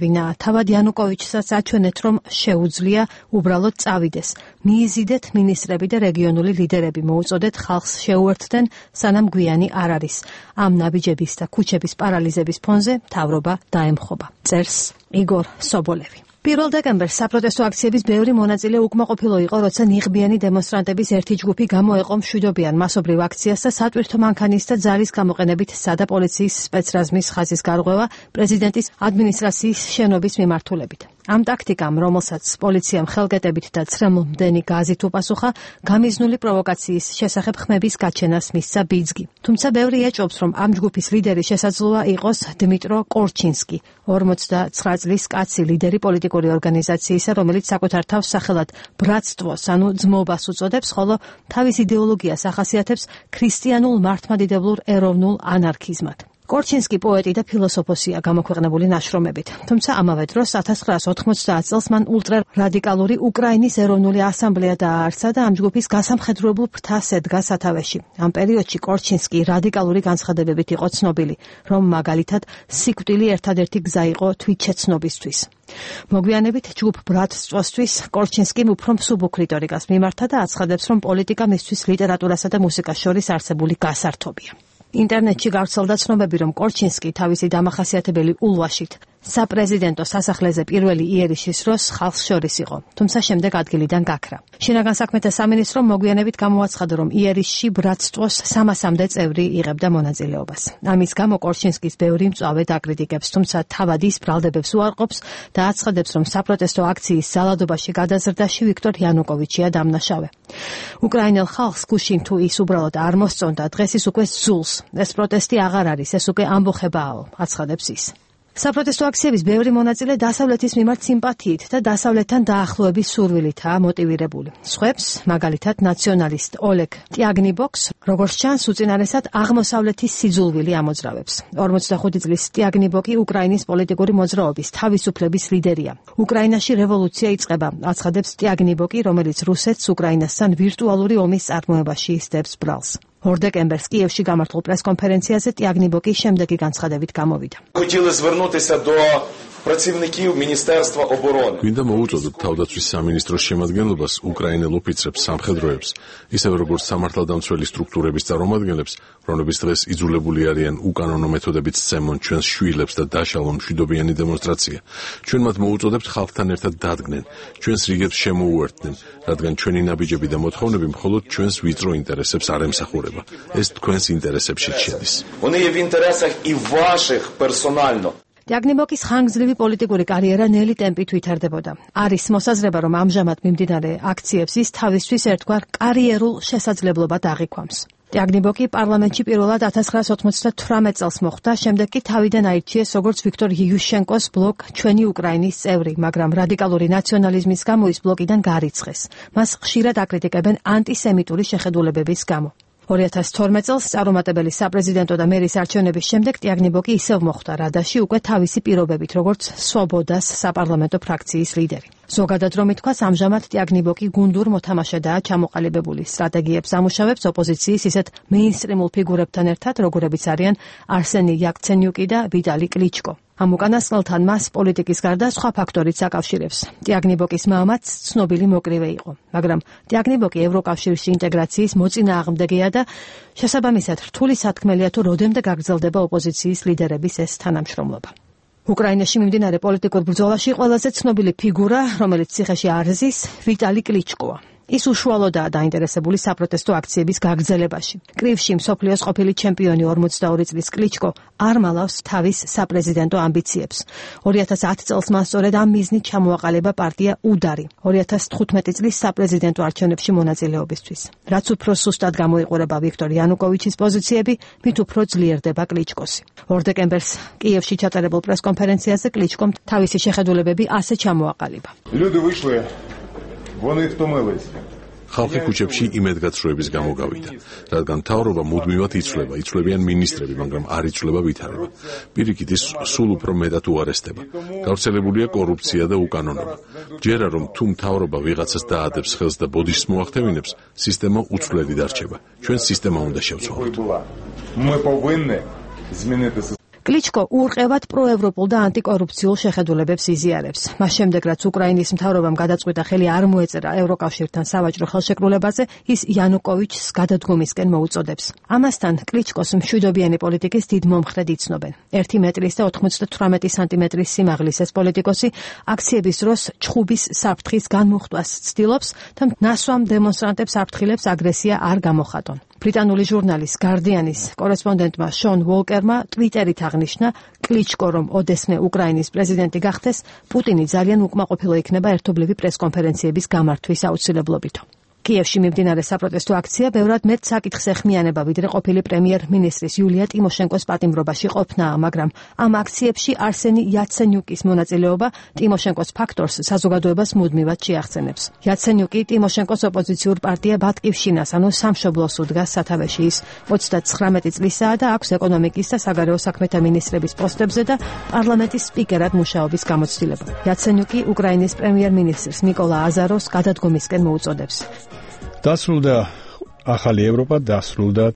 აღიქვევინა. თავად იანუკოვიჩსაც აჩვენეთ, რომ შეუძლია უბრალოდ წავიდეს. მიიზიდეთ მინისტრები და რეგიონული ლიდერები, მოუწოდეთ ხალხს შეუერთდნენ, სანამ გვიანი არ არის. ამ ნაბიჯების და ქუჩების პარალიზების ფონზე მთავრობა დაემხობა. წერს იგორ სობოლევი. პირველ დეკემბერს საპროტესტო აქციების ბევრი მონაწილე უკმაყოფილო იყო, როცა ნიღბიანი დემონსტრანტების ერთი ჯგუფი გამოეყო მშვიდობიან მასობრივ აქციას და სატვირთო მანქანის და ძალის გამოყენებით სცადა პოლიციის სპეცრაზმის ხაზის გარღვევა პრეზიდენტის ადმინისტრაციის შენობის მიმართულებით. ამ ტაქტიკამ, რომელსაც პოლიციამ ხელკეტებით და ცრემლმდენი გაზით უპასუხა, გამიზნული პროვოკაციის შესახებ ხმების გაჩენას მისცა ბიძგი. თუმცა ბევრი ეჭვობს, რომ ამ ჯგუფის ლიდერი შესაძლოა იყოს დმიტრო კორჩინსკი, ორმოცდაცხრა წლის კაცი ლიდერი პოლიტიკური ორგანიზაციისა, რომელიც საკუთარ თავს სახელად ბრატსტვოს, ანუ ძმობას უწოდებს, ხოლო თავის იდეოლოგიას ახასიათებს ქრისტიანულ მართლმადიდებლურ ეროვნულ ანარქიზმად. კორჩინსკი პოეტი და ფილოსოფოსია გამოქვეყნებული ნაშრომებით. თუმცა ამავე დროს ათას ცხრაას ოთხმოცდაათ წელს მან ულტრარადიკალური უკრაინის ეროვნული ასამბლეა დააარსა და ამ ჯგუფის გასამხედროებულ ფრთას ედგა სათავეში. ამ პერიოდში კორჩინსკი რადიკალური განცხადებებით იყო ცნობილი, რომ მაგალითად სიკვდილი ერთადერთი გზა იყო თვითშეცნობისთვის. მოგვიანებით ჯგუფ ბრატსტვოსთვის კორჩინსკიმ უფრო მსუბუქ რიტორიკას მიმართა და აცხადებს, რომ პოლიტიკა მისთვის ლიტერატურასა და მუსიკას შორის არსებული გასართობია. ინტერნეტში გავრცელდა ცნობები, რომ კორჩინსკი თავისი დამახასიათებელი ულვაშით საპრეზიდენტო სასახლეზე პირველი იერიშის დროს ხალხს შორის იყო, თუმცა შემდეგ ადგილიდან გაქრა. შინაგან საქმეთა სამინისტრომ მოგვიანებით გამოაცხადა, რომ იერიშში ბრატსტვოს სამასამდე წევრი იღებდა მონაწილეობას. ამის გამო კორჩინსკის ბევრი მწვავე დაკრიტიკებს, თუმცა თავად ის ბრალდებებს უარყოფს და აცხადებს, რომ საპროტესტო აქციის ძალადობაში გადაზრდაში ვიქტორ იანუკოვიჩია დამნაშავე. უკრაინელ ხალხს გუშინ თუ ის უბრალოდ არ მოსწონდა, დღეს ის უკვე ზულს. ეს პროტესტი აღარ არის, ეს უკვე ამბოხებაა, აცხადებს ის. საპროტესტო აქციების ბევრი მონაწილე დასავლეთის მიმართ სიმპათიით და დასავლეთთან დაახლოების სურვილითაა მოტივირებული. სხვებს, მაგალითად ნაციონალისტ ოლეგ ტიაგნიბოქს, როგორც ჩანს, უწინარესად აღმოსავლეთის სიძულვილი ამოძრავებს. ორმოცდახუთი წლის ტიაგნიბოკი უკრაინის პოლიტიკური მოძრაობის თავისუფლების ლიდერია. უკრაინაში რევოლუცია იწყება, აცხადებს ტიაგნიბოკი, რომელიც რუსეთს უკრაინასთან ვირტუალური ომის წარმოებაში ისდევს ბრალს. ორ დეკემბერს კიევში გამართულ პრესკონფერენციაზე ტიაგნიბოკი შემდეგი განცხადებით გამოვიდა. გვინდა მოუწოდოთ თავდაცვის სამინისტროს შემადგენლობას, უკრაინელ ოფიცრებს, სამხედროებს, ისევე როგორც სამართალდამცველი სტრუქტურების წარმომადგენლებს, რომლებიც დღეს იძულებული არიან უკანონო მეთოდებით სცემონ ჩვენს შვილებს და დაშალონ მშვიდობიანი დემონსტრაცია. ჩვენ მათ მოუწოდებთ ხალხთან ერთად დადგნენ, ჩვენს რიგებს შემოუერთდნენ, რადგან ჩვენი ნაბიჯები და მოთხოვნები მხოლოდ ჩვენს ვიწრო ინტერესებს არ ემსახურება. ეს თქვენს ინტერესებშიც შედის. ტიაგნიბოკის ხანგრძლივი პოლიტიკური კარიერა ნელი ტემპით ვითარდებოდა. არის მოსაზრება, რომ ამჟამად მიმდინარე აქციებს ის თავისთვის ერთგვარ კარიერულ შესაძლებლობად აღიქვამს. ტიაგნიბოკი პარლამენტში პირველად ათას ცხრაას ოცდათვრამეტ წელს მოხვდა, შემდეგ კი თავიდან აირჩიეს როგორც ვიქტორ იუშენკოს ბლოკ ჩვენი უკრაინის წევრი, მაგრამ რადიკალური ნაციონალიზმის გამო ის ბლოკიდან გარიცხეს. მას ხშირად აკრიტიკებენ ანტისემიტური შეხედულებების გამო. ორი ათას თორმეტ წელს წარუმატებელი საპრეზიდენტო და მერის არჩევნების შემდეგ ტიაგნიბოკი ისევ მოხვდა რადაში უკვე თავისი პირობებით, როგორც სვობოდას საპარლამენტო ფრაქციის ლიდერი. ზოგადად რომ ითქვას, ამჟამად ტიაგნიბოკი გუნდურ მოთამაშედაა ჩამოყალიბებული. სტრატეგიებს ამუშავებს ოპოზიციის ისეთ მეინსტრიმულ ფიგურებთან ერთად, როგორებიც არიან არსენი იაკცენიუკი და ვიტალი კლიჩკო. ამ უკანასკნელთან მას პოლიტიკის გარდა სხვა ფაქტორიც აკავშირებს. ტიაგნიბოკის მამაც ცნობილი მოკრივე იყო, მაგრამ ტიაგნიბოკი ევროკავშირში ინტეგრაციის მოწინააღმდეგეა და შესაბამისად რთული სათქმელია თუ როდემდე გაგრძელდება ოპოზიციის ლიდერების ეს თანამშრომლობა. უკრაინაში მიმდინარე პოლიტიკურ ბრძოლაში ყველაზე ცნობილი ფიგურა, რომელიც ციხეში არ ზის, ვიტალი კლიჩკოა. ის უშუალოდაა დაინტერესებული საპროტესტო აქციების გაგრძელებაში. კრივში მსოფლიოს ყოფილი ჩემპიონი ორმოცდაორი წლის კლიჩკო არ მალავს თავის საპრეზიდენტო ამბიციებს. ორი ათას ათი წელს მას სწორედ ამ მიზნით ჩამოაყალიბა პარტია უდარი ორი ათას თხუთმეტი წლის საპრეზიდენტო არჩევნებში მონაწილეობისთვის. რაც უფრო სუსტად გამოიყურება ვიქტორ იანუკოვიჩის პოზიციები, მით უფრო ძლიერდება კლიჩკოსი. ორ დეკემბერს კიევში ჩატარებულ პრესკონფერენციაზე კლიჩკომ თავისი შეხედულებები ასე ჩამოაყალიბა. ხალხი ქუჩებში იმედგაცრუების გამო გავიდა, რადგან მთავრობა მუდმივად იცვლება, იცვლებიან მინისტრები, მაგრამ არ იცვლება ვითარება. პირიქით ის სულ უფრო მეტად უარესდება. გავრცელებულია კორუფცია და უკანონობა. ჯერა რომ თუ მთავრობა ვიღაცას დაადებს ხელს და ბოდიშს მოახდევინებს, სისტემა უცვლელი დარჩება. ჩვენ სისტემა უნდა შევცვალოთ. კლიჩკო ურყევად პროევროპულ და ანტიკორუფციულ შეხედულებებს იზიარებს. მას შემდეგ, რაც უკრაინის მთავრობამ გადაწყვიტა ხელი არ მოეწერა ევროკავშირთან სავაჭრო ხელშეკრულებაზე, ის იანუკოვიჩს გადადგომისკენ მოუწოდებს. ამასთან კლიჩკოს მშვიდობიანი პოლიტიკის დიდ მომხრედ იცნობენ. ერთი მეტრის და ოთხმოცდათვრამეტი სანტიმეტრის სიმაღლის ეს პოლიტიკოსი აქციების დროს ჩხუბის საფრთხის განმუხტვას ცდილობს და ნასვამ დემონსტრანტებს აფრთხილებს აგრესია არ გამოხატონ. ბრიტანული ჟურნალის Guardian-ის კორესპონდენტმა შონ ვოლკერმა ტვიტერით აღნიშნა, კლიჩკო რომ ოდესმე უკრაინის პრეზიდენტი გახდეს, პუტინი ძალიან უკმაყოფილო იქნება ერთობლივი პრესკონფერენციების გამართვის აუცილებლობით. კიევში მიმდინარე საპროტესტო აქცია ბევრად მეტ საკითხს ეხმიანება, ვიდრე ყოფილი პრემიერ-მინისტრის იულია ტიმოშენკოს პატიმრობაში ყოფნა, მაგრამ ამ აქციებში არსენი იაცენიუკის მონაწილეობა ტიმოშენკოს ფაქტორს საზოგადოებას მუდმივად შეახცენებს. იაცენიუკი ტიმოშენკოს ოპოზიციურ პარტია ბატკივშინას, ანუ სამშობლოს უდგას სათავეში. ის ოცდათხრამეტი წლისაა და აქვს ეკონომიკის და საგარეო საქმეთა მინისტრების პოსტებზე და პარლამენტის სპიკერად მუშაობის გამოცდილება. იაცენიუკი უკრაინის პრემიერ-მინისტრს ნიკოლა აზაროვს გადადგომისკენ მოუწოდებს. დასრულდა ახალი ევროპა, დასრულდა